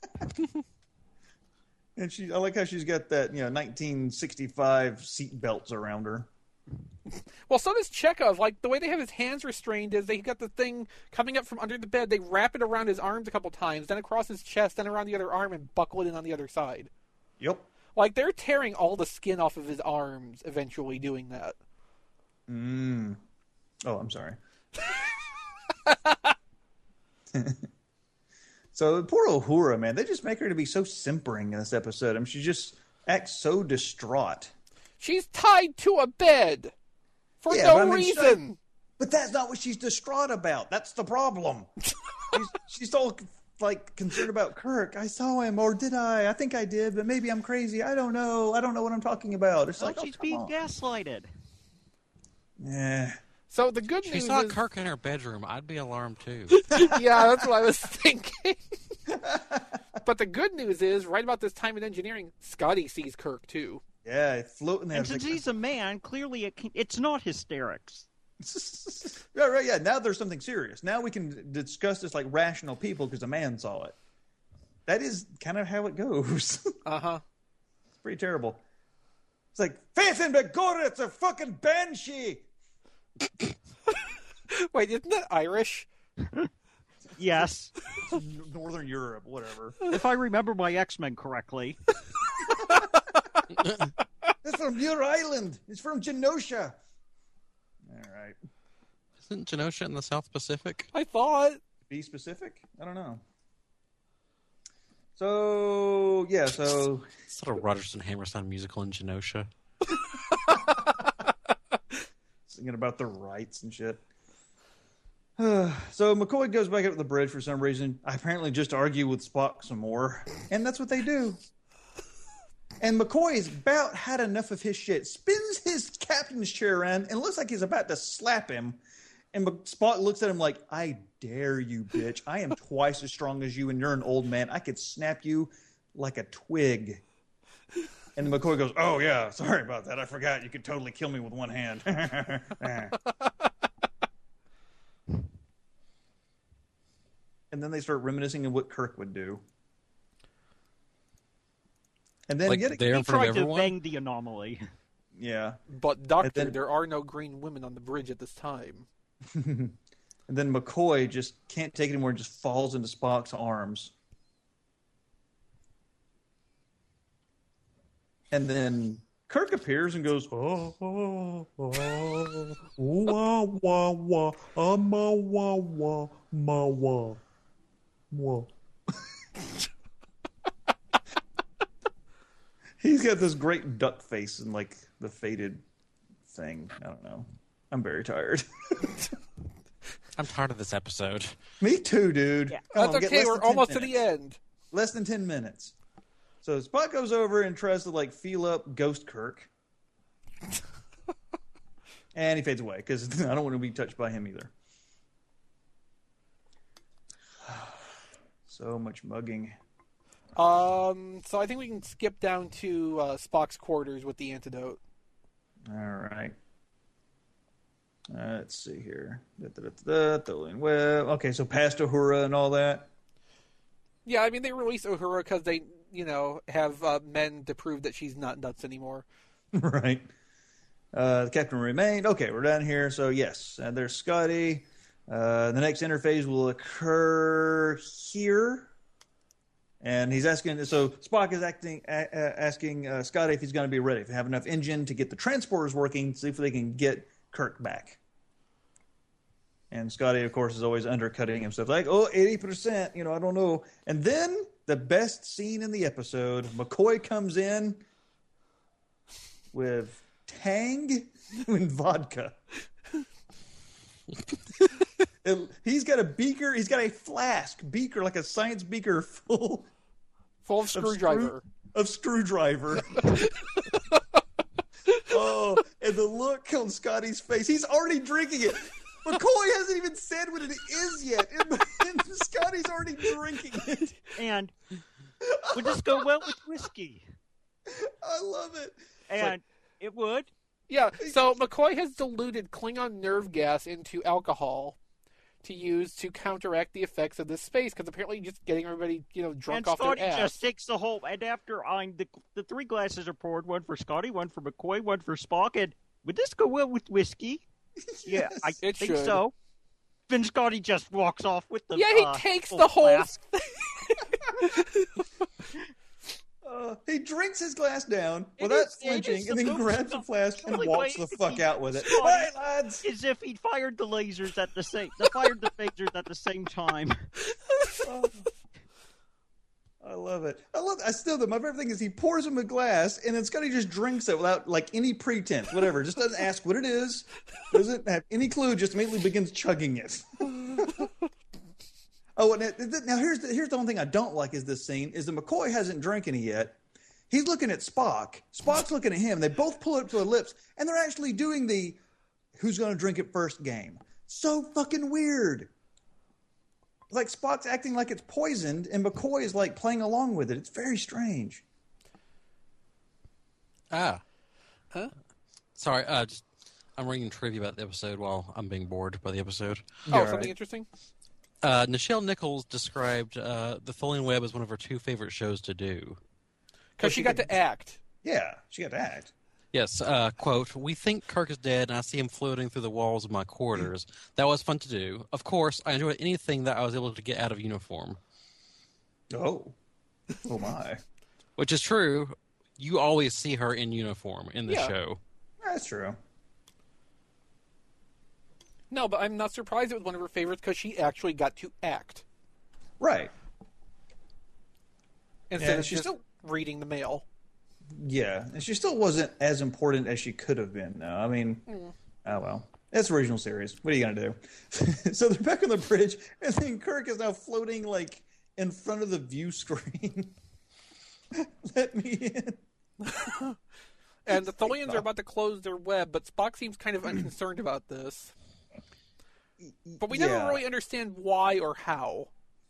And she, I like how she's got that, you know, nineteen sixty-five seat belts around her. Well, so does Chekhov. Like, the way they have his hands restrained is they got the thing coming up from under the bed. They wrap it around his arms a couple times, then across his chest, then around the other arm, and buckle it in on the other side. Yep. Like, they're tearing all the skin off of his arms eventually doing that. Mm. Oh, I'm sorry. So poor Uhura, man, they just make her to be so simpering in this episode. I mean, she just acts so distraught. She's tied to a bed for Yeah, no but I mean, reason. she- But that's not what she's distraught about. That's the problem. she's, she's all like concerned about Kirk. I saw him, or did I? I think I did, but maybe I'm crazy. I don't know. I don't know what I'm talking about. It's Well, like, she's oh, being on. gaslighted. Yeah. So the good She news saw is, Kirk in her bedroom. I'd be alarmed too. yeah, that's what I was thinking. But the good news is, right about this time in engineering, Scotty sees Kirk too. Yeah, floating there. And since he's a man, clearly it can, it's not hysterics. yeah, right, yeah. Now there's something serious. Now we can discuss this like rational people because a man saw it. That is kind of how it goes. Uh huh. It's pretty terrible. It's like, Faith in Begorra, it's a fucking banshee! Wait, isn't that Irish? Yes, Northern Europe, whatever. if I remember my X-Men correctly. It's from your island. It's from Genosha. All right. Isn't Genosha in the South Pacific? I thought. Be specific? I don't know. So, yeah, so... Sort of Rodgers and Hammerstein musical in Genosha. Singing about the rights and shit. So McCoy goes back up to the bridge for some reason. I apparently just argue with Spock some more. And that's what they do. And McCoy's about had enough of his shit. Spins his captain's chair around and looks like he's about to slap him. And Spock looks at him like, I dare you, bitch. I am twice as strong as you and you're an old man. I could snap you like a twig. And McCoy goes, oh, yeah, sorry about that. I forgot you could totally kill me with one hand. And then they start reminiscing of what Kirk would do. And then Like yet there He in front tried of to everyone? bang the anomaly. yeah. But Doctor, then- there are no green women on the bridge at this time. And then McCoy just can't take it anymore and just falls into Spock's arms. And then Kirk appears and goes, oh, oh, oh, wah, wah, wah, ah, ma, wah, wah, ma, wah, wah. He's got this great duck face and like the faded thing. I don't know. I'm very tired. I'm tired of this episode. Me too, dude. Yeah. Come That's on, get okay, less we're than ten almost to minutes. the end. Less than ten minutes. So Spock goes over and tries to like feel up Ghost Kirk. And he fades away because I don't want to be touched by him either. So much mugging. Um, so I think we can skip down to uh, Spock's quarters with the antidote. All right. Uh, let's see here. Da, da, da, da, da, well, okay, so past Uhura and all that. Yeah, I mean, they released Uhura because they, you know, have uh, men to prove that she's not nuts anymore. Right. Uh, the captain remained. Okay, we're down here. So, yes, uh, there's Scotty. Uh, the next interphase will occur here. And he's asking, so Spock is acting, a, a, asking uh, Scotty if he's going to be ready, if they have enough engine to get the transporters working, see if they can get Kirk back. And Scotty, of course, is always undercutting himself, like, oh, eighty percent, you know, I don't know. And then the best scene in the episode, McCoy comes in with Tang and vodka. It, he's got a beaker, he's got a flask beaker, like a science beaker full Full of screwdriver. of screwdriver. Oh, and the look on Scotty's face. He's already drinking it. McCoy hasn't even said what it is yet. And, and Scotty's already drinking it. And would this go well with whiskey? I love it. And it would. Yeah, so McCoy has diluted Klingon nerve gas into alcohol to use to counteract the effects of this space, because apparently just getting everybody, you know, drunk and off Scotty their ass. just takes the whole. And after I'm the the three glasses are poured, one for Scotty, one for McCoy, one for Spock. And would this go well with whiskey? Yeah, I It think should. so. Then Scotty just walks off with the. Yeah, he uh, takes full the whole flask. Uh, he drinks his glass down It without is- it flinching, is and then supposed grabs to- the flask and only walks way the fuck he- out with it. Scotty- Hey, lads! As if he'd fired the lasers at the same, the fired the phasers at the same time. Oh, I love it. I love. I still. My favorite thing is he pours him a glass, and then Scotty just drinks it without like any pretense, whatever. Just doesn't ask what it is, doesn't have any clue. Just immediately begins chugging it. Oh, and it, now here's the, here's the only thing I don't like is this scene is that McCoy hasn't drank any yet. He's looking at Spock. Spock's looking at him. They both pull it up to their lips, and they're actually doing the "who's going to drink it first" game. So fucking weird. Like Spock's acting like it's poisoned, and McCoy is like playing along with it. It's very strange. Ah. Huh? Sorry, uh, just, I'm reading trivia about the episode while I'm being bored by the episode. Oh, You're something right. interesting? Uh, Nichelle Nichols described uh, The Tholian Web as one of her two favorite shows to do. Because she got to act. Yeah, she got to act. Yes, uh, quote, "We think Kirk is dead and I see him floating through the walls of my quarters. That was fun to do. Of course, I enjoyed anything that I was able to get out of uniform." Oh. Oh, my. Which is true. You always see her in uniform in the Yeah. show. That's true. No, but I'm not surprised it was one of her favorites because she actually got to act Right. instead Yeah, of she just still- reading the mail. Yeah, and she still wasn't as important as she could have been, though. I mean, Mm. oh well. It's original series. What are you going to do? So they're back on the bridge, and then Kirk is now floating, like, in front of the view screen. Let me in. And the Tholians are about to close their web, but Spock seems kind of unconcerned about this. But we never Yeah. really understand why or how.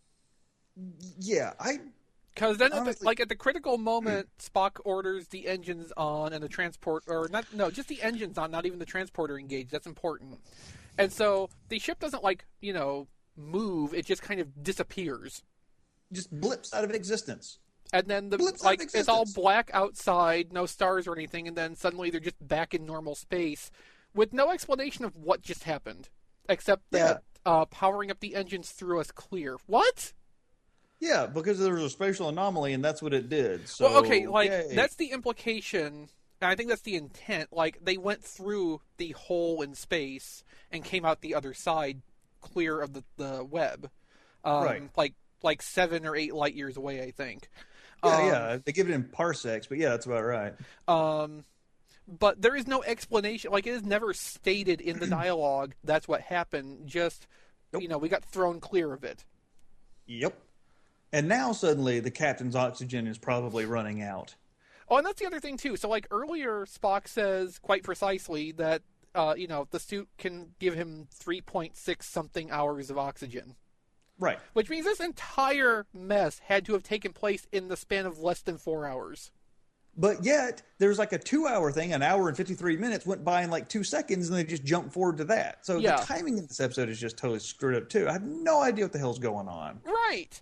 Yeah, I... Because then, at the, Honestly- like at the critical moment, Spock orders the engines on and the transport, or not, no, just the engines on, not even the transporter engaged. That's important. And so the ship doesn't like you know move; it just kind of disappears. just blips out of existence. And then the Blips out of like it's all existence. black outside, no stars or anything, and then suddenly they're just back in normal space with no explanation of what just happened, except that uh, powering up the engines threw us clear. What? Yeah, because there was a spatial anomaly, and that's what it did. So, Well, okay, like yay. that's the implication, and I think that's the intent. Like they went through the hole in space and came out the other side, clear of the the web, um, Right. Like like seven or eight light years away, I think. Yeah, Um, yeah. They give it in parsecs, but yeah, that's about right. Um, but there is no explanation. Like it is never stated in the dialogue. That's what happened. Just Nope. you know, we got thrown clear of it. Yep. And now suddenly the captain's oxygen is probably running out. Oh, and that's the other thing too. So like earlier, Spock says quite precisely that uh, you know the suit can give him three point six something hours of oxygen, Right. which means this entire mess had to have taken place in the span of less than four hours. But yet, there's like a two-hour thing, an hour and fifty-three minutes went by in like two seconds, and they just jumped forward to that. So Yeah. the timing in this episode is just totally screwed up, too. I have no idea what the hell's going on. Right.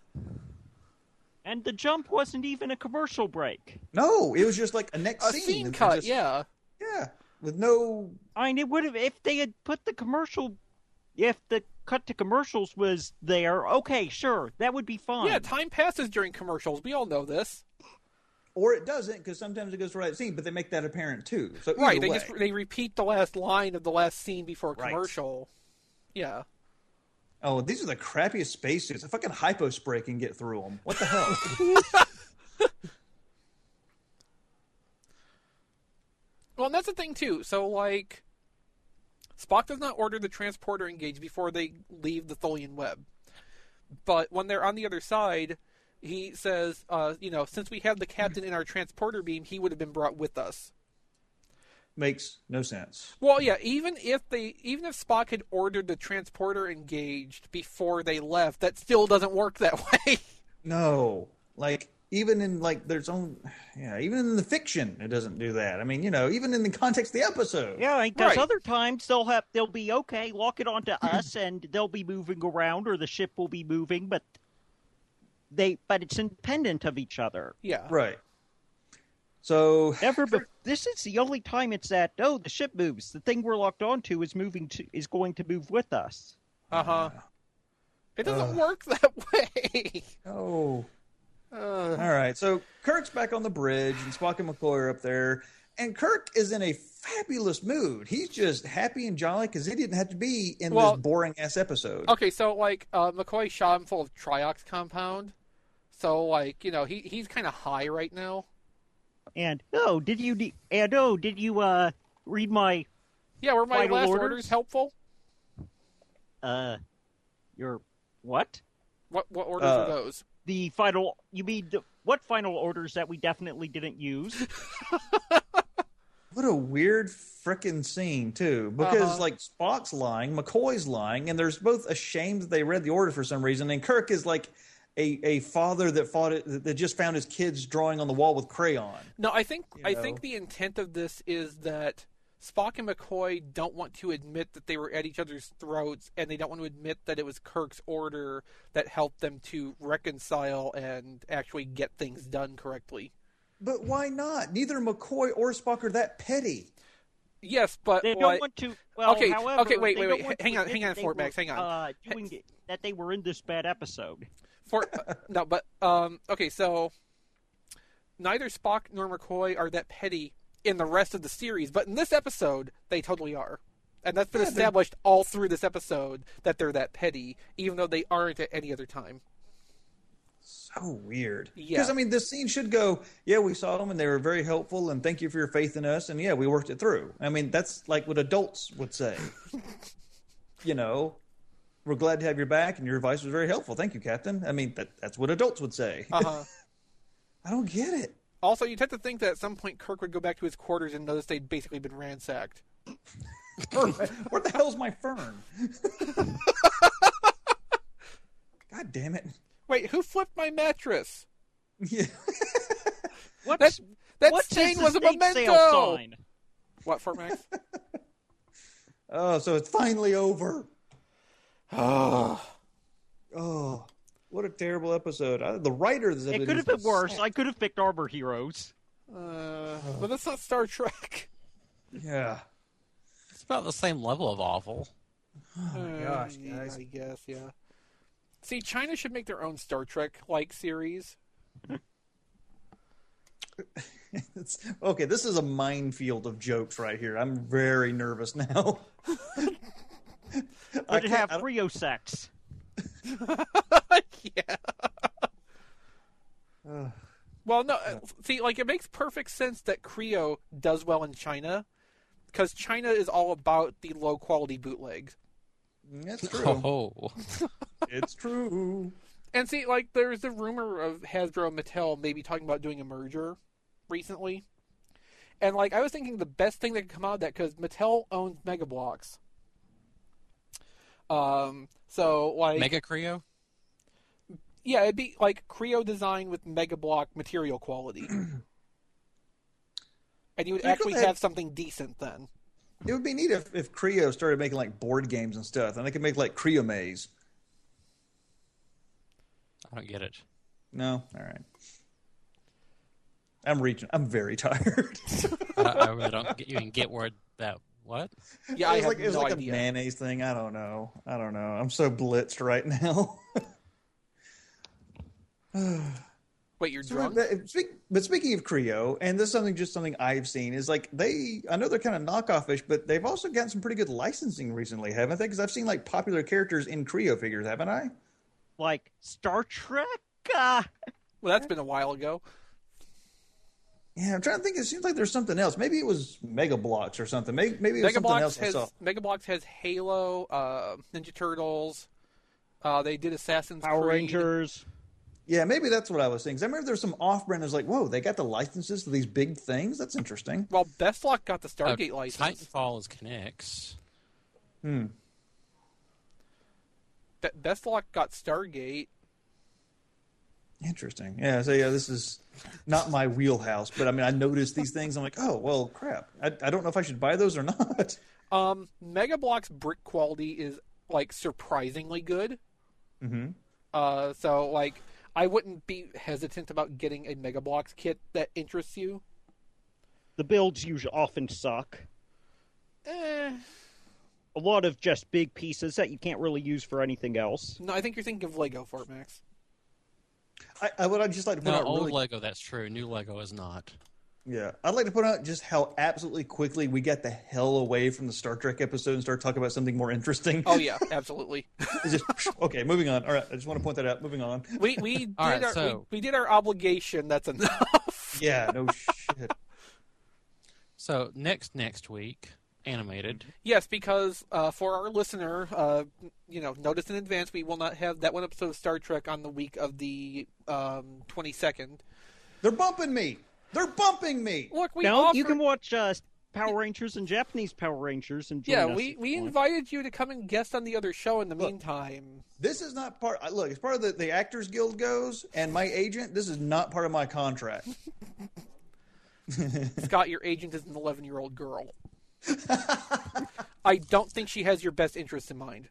And the jump wasn't even a commercial break. No, it was just like a next A scene. scene It was cut. just- Yeah. Yeah, with no... I mean, it would have if they had put the commercial, if the cut to commercials was there. Okay, sure, that would be fine. Yeah. Time passes during commercials. We all know this. Or it doesn't, because sometimes it goes for that scene, but they make that apparent, too. So either Right. They way. just they repeat the last line of the last scene before a Right. commercial. Yeah. Oh, these are the crappiest spacesuits. A fucking hypo spray can get through them. What the hell? Well, and that's the thing too. So, like, Spock does not order the transporter engaged before they leave the Tholian web. But when they're on the other side, he says, uh, "You know, since we have the captain in our transporter beam, he would have been brought with us." Makes no sense. Well, yeah. Even if they, even if Spock had ordered the transporter engaged before they left, that still doesn't work that way. No. Like, even in, like, there's own... Yeah, even in the fiction, it doesn't do that. I mean, you know, even in the context of the episode. Yeah, because Right. other times they'll have they'll be okay, lock it onto us, and they'll be moving around, or the ship will be moving, but they but it's independent of each other. Yeah. Right. So... Never, be- this is the only time it's that. Oh, the ship moves. The thing we're locked onto is moving to is going to move with us. Uh huh. It doesn't Ugh. work that way. Oh. Uh, All right, so Kirk's back on the bridge, and Spock and McCoy are up there, and Kirk is in a fabulous mood. He's just happy and jolly because he didn't have to be in Well- this boring ass episode. okay, so like uh, McCoy shot him full of triox compound, so like you know he he's kind of high right now. And oh, did you? de- And oh, did you uh read my Yeah, were my Vital last orders? orders helpful? uh your what? What what orders Uh, are those? The final? You mean the, what final orders that we definitely didn't use? What a weird frickin' scene, too. Because, Uh-huh. like, Spock's lying, McCoy's lying, and there's both ashamed that they read the order for some reason, and Kirk is like a, a father that fought it, that just found his kids drawing on the wall with crayon. No, I think you I know. think the intent of this is that Spock and McCoy don't want to admit that they were at each other's throats, and they don't want to admit that it was Kirk's order that helped them to reconcile and actually get things done correctly. But why not? Neither McCoy or Spock are that petty. Yes, but They don't like, want to. Well, Okay, however, okay, wait, they wait, don't wait. want to Hang on, admit hang on, that they Fort Max, were, hang on. Uh, doing it, that they were in this bad episode. for uh, no, but um, okay, so neither Spock nor McCoy are that petty in the rest of the series, but in this episode, they totally are. And that's been Yeah, they- established all through this episode that they're that petty, even though they aren't at any other time. So weird. Yeah. Because, I mean, this scene should go, yeah, we saw them and they were very helpful and thank you for your faith in us. And, yeah, we worked it through. I mean, that's like what adults would say. You know, we're glad to have your back and your advice was very helpful. Thank you, Captain. I mean, that, that's what adults would say. Uh-huh. I don't get it. Also, you'd have to think that at some point Kirk would go back to his quarters and notice they'd basically been ransacked. Fern, where the hell's my fern? God damn it. Wait, who flipped my mattress? Yeah. What's, That that what's stain his was a estate memento. sale sign? What, Fort Max? Oh, so it's finally over. Oh. Oh, what a terrible episode. I, the writer of this It episode could is have been worse. sad. I could have picked Arbor Heroes. Uh, but that's not Star Trek. Yeah. It's about the same level of awful. Oh, my gosh, Uh, yeah, guys. I guess, yeah. See, China should make their own Star Trek-like series. It's, okay, this is a minefield of jokes right here. I'm very nervous now. I Could it can't- have I don't- Frio sex? yeah. Well, no, uh, see, like, it makes perfect sense that Creo does well in China, because China is all about the low-quality bootlegs. That's true. Oh, It's true. And see, like, there's a rumor of Hasbro and Mattel maybe talking about doing a merger recently. And, like, I was thinking the best thing that could come out of that, because Mattel owns Mega Bloks. Um, so, like... Mega Creo? Yeah, it'd be, like, Creo design with Mega Block material quality. And you would They could actually have- have something decent then. It would be neat if, if Creo started making like board games and stuff, and they could make like Creo Maze. I don't get it. No, all right. I'm reaching. I'm very tired. I, I really don't get, even get where that. What? Yeah, I it was have like it was no like idea. a mayonnaise thing. I don't know. I don't know. I'm so blitzed right now. Wait, you're So, drunk? but, speak, but speaking of Creo, and this is something just something I've seen is like they. I know they're kind of knockoff-ish, but they've also gotten some pretty good licensing recently, haven't they? Because I've seen like popular characters in Creo figures, haven't I? Like Star Trek? Uh, Well, that's been a while ago. Yeah, I'm trying to think. It seems like there's something else. Maybe it was Mega Bloks or something. Maybe maybe it was Mega something Bloks else I has saw. Mega Bloks has Halo, uh, Ninja Turtles. Uh, they did Assassin's Power Creed. Rangers. Yeah, maybe that's what I was thinking. 'Cause I remember there's some off-brand. I was like, whoa, they got the licenses to these big things. That's interesting. Well, Bestlock got the Stargate Uh, license. Titanfall is Kinects. Hmm. Be- Bestlock got Stargate. Interesting. Yeah. So yeah, this is not my wheelhouse, but I mean, I noticed these things. I'm like, oh well, crap. I, I don't know if I should buy those or not. Um, Mega Block's brick quality is like surprisingly good. Mm-hmm. Uh, so like I wouldn't be hesitant about getting a Mega Bloks kit that interests you. The builds usually often suck. Eh, A lot of just big pieces that you can't really use for anything else. no, I think you're thinking of Lego Fort Max. I, I would just like to point No, out old really, Lego, that's true. New Lego is not. yeah, I'd like to point out just how absolutely quickly we got the hell away from the Star Trek episode and started talking about something more interesting. Oh yeah, absolutely. It's just, okay, moving on. All right, I just want to point that out. Moving on. We we did All right, our so- we, we did our obligation. That's enough. Yeah, no shit. So next next week, animated. Yes, because uh, for our listener, uh, you know, notice in advance we will not have that one episode of Star Trek on the week of the um, twenty-second. They're bumping me. They're bumping me. Look, we no, offered... you can watch uh, Power Rangers and Japanese Power Rangers and join Yeah, us we, if we you want. invited you to come and guest on the other show in the Look. meantime. This is not part. Look, as part of the, the Actors Guild goes, and my agent, this is not part of my contract. Scott, your agent is an eleven-year-old girl. I don't think she has your best interest in mind.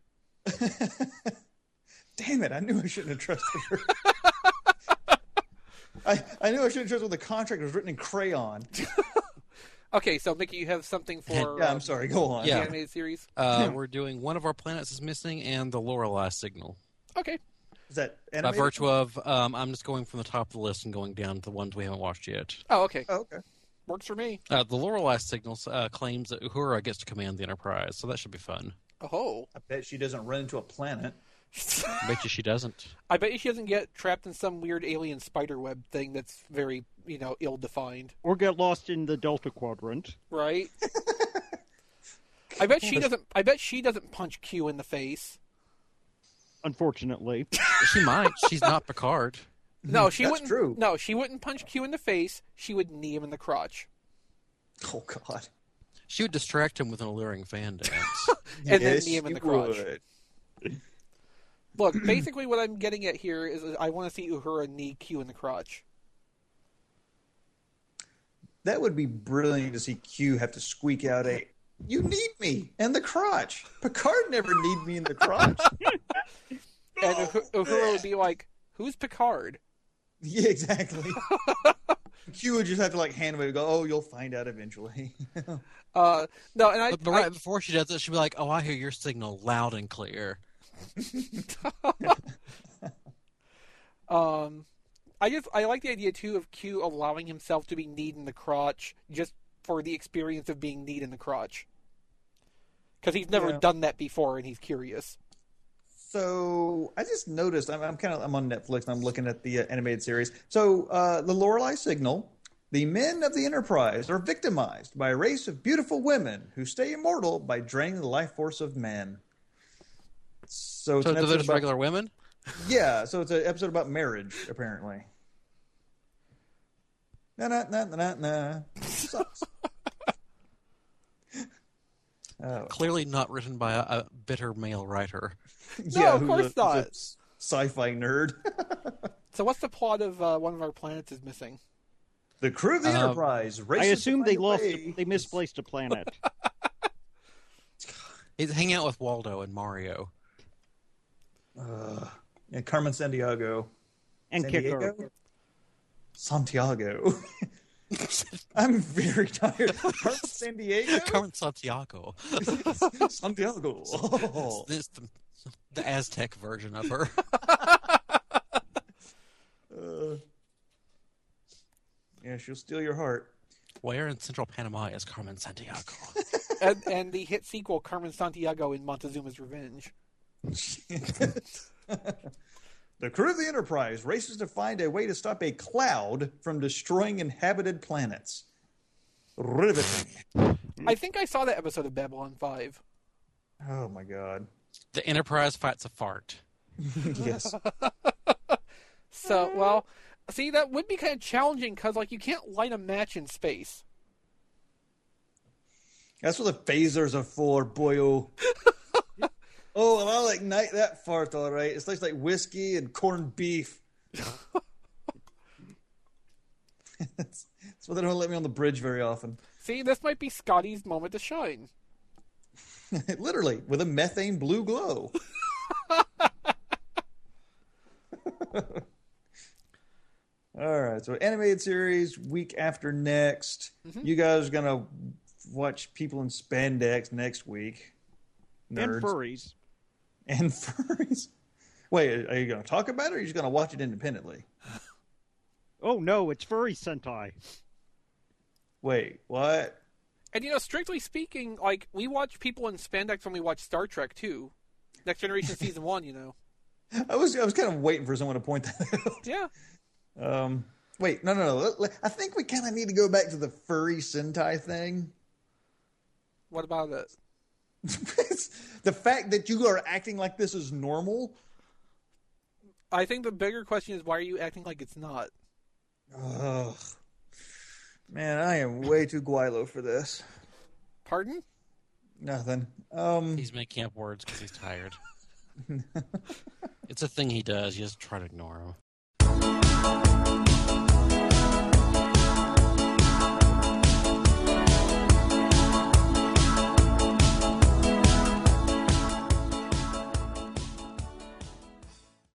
Damn it! I knew I shouldn't have trusted her. I, I knew I shouldn't have trusted when the contract was written in crayon. Okay, so Mickey, you have something for Yeah, uh, I'm sorry. Go on. the Yeah. animated series? Uh, we're doing One of Our Planets is Missing and The Lorelei Signal. Okay. Is that By animated? virtue of, um, I'm just going from the top of the list and going down to the ones we haven't watched yet. Oh, okay. Oh, okay. Works for me. Uh, the Lorelei Signal uh, claims that Uhura gets to command the Enterprise, so that should be fun. Oh. I bet she doesn't run into a planet. I bet you she doesn't. I bet you she doesn't get trapped in some weird alien spider web thing that's very, you know, ill-defined. Or get lost in the Delta Quadrant. Right? I bet she doesn't I bet she doesn't punch Q in the face. Unfortunately. She might. She's not Picard. No, she That's wouldn't true. No, she wouldn't punch Q in the face. She would knee him in the crotch. Oh God. She would distract him with an alluring fan dance. And then Yes, knee him in she the crotch. would. Look, basically what I'm getting at here is I want to see Uhura knee Q in the crotch. That would be brilliant to see Q have to squeak out a "You need me" in the crotch. Picard never need me in the crotch. And Uhu- Uhura would be like, "Who's Picard?" Yeah, exactly. Q would just have to like hand wave and go, "Oh, you'll find out eventually." Uh, no, and I, But, but I right before she does it, she'll be like, "Oh, I hear your signal loud and clear." um, I just I like the idea too of Q allowing himself to be kneed in the crotch just for the experience of being kneed in the crotch, because he's never Yeah. done that before and he's curious. So I just noticed I'm, I'm kind of I'm on Netflix and I'm looking at the uh, animated series. So uh, the Lorelei Signal, the men of the Enterprise are victimized by a race of beautiful women who stay immortal by draining the life force of men. So, it's So an they're episode just about, regular women? yeah. So it's an episode about marriage, apparently. Na na na na na. Sucks. Oh. Clearly not written by a, a bitter male writer. Yeah, of who's course a- who's not. a s- sci-fi nerd. So what's the plot of uh, One of Our Planets is Missing? The crew of the Um, Enterprise. I races to assume find they a lost. way- They misplaced a planet. He's hanging out with Waldo and Mario. Uh, yeah, Carmen Sandiego. And San Kicker. Diego? Santiago. I'm very tired. Carmen Sandiego? Carmen Santiago. Santiago. Oh. This the, the Aztec version of her. Uh, yeah, she'll steal your heart. Where in central Panama is Carmen Santiago? and, and the hit sequel Carmen Santiago in Montezuma's Revenge. The crew of the Enterprise races to find a way to stop a cloud from destroying inhabited planets. Riveting. I think I saw that episode of Babylon five. Oh my god. The Enterprise fights a fart. Yes. So, well, see, that would be kind of challenging because, like, you can't light a match in space. That's what the phasers are for, boyo. Oh, and I'll ignite that fart, all right. It tastes like whiskey and corned beef. that's, that's why they don't let me on the bridge very often. See, this might be Scotty's moment to shine. Literally, with a methane blue glow. All right, so animated series week after next. Mm-hmm. You guys are gonna watch people in spandex next week. And Nerds. furries. And furries. Wait, are you going to talk about it, or are you just going to watch it independently? Oh no, it's furry Sentai. Wait, what? And you know, strictly speaking, like we watch people in spandex when we watch Star Trek too. Next Generation season one, you know. I was I was kind of waiting for someone to point that out. Yeah. Um. Wait, no, no, no. I think we kind of need to go back to the furry Sentai thing. What about it? The fact that you are acting like this is normal. I think the bigger question is why are you acting like it's not? Ugh. Man, I am way too guaylo for this. Pardon? Nothing. Um, He's making up words because he's tired. It's a thing he does. You just try to ignore him.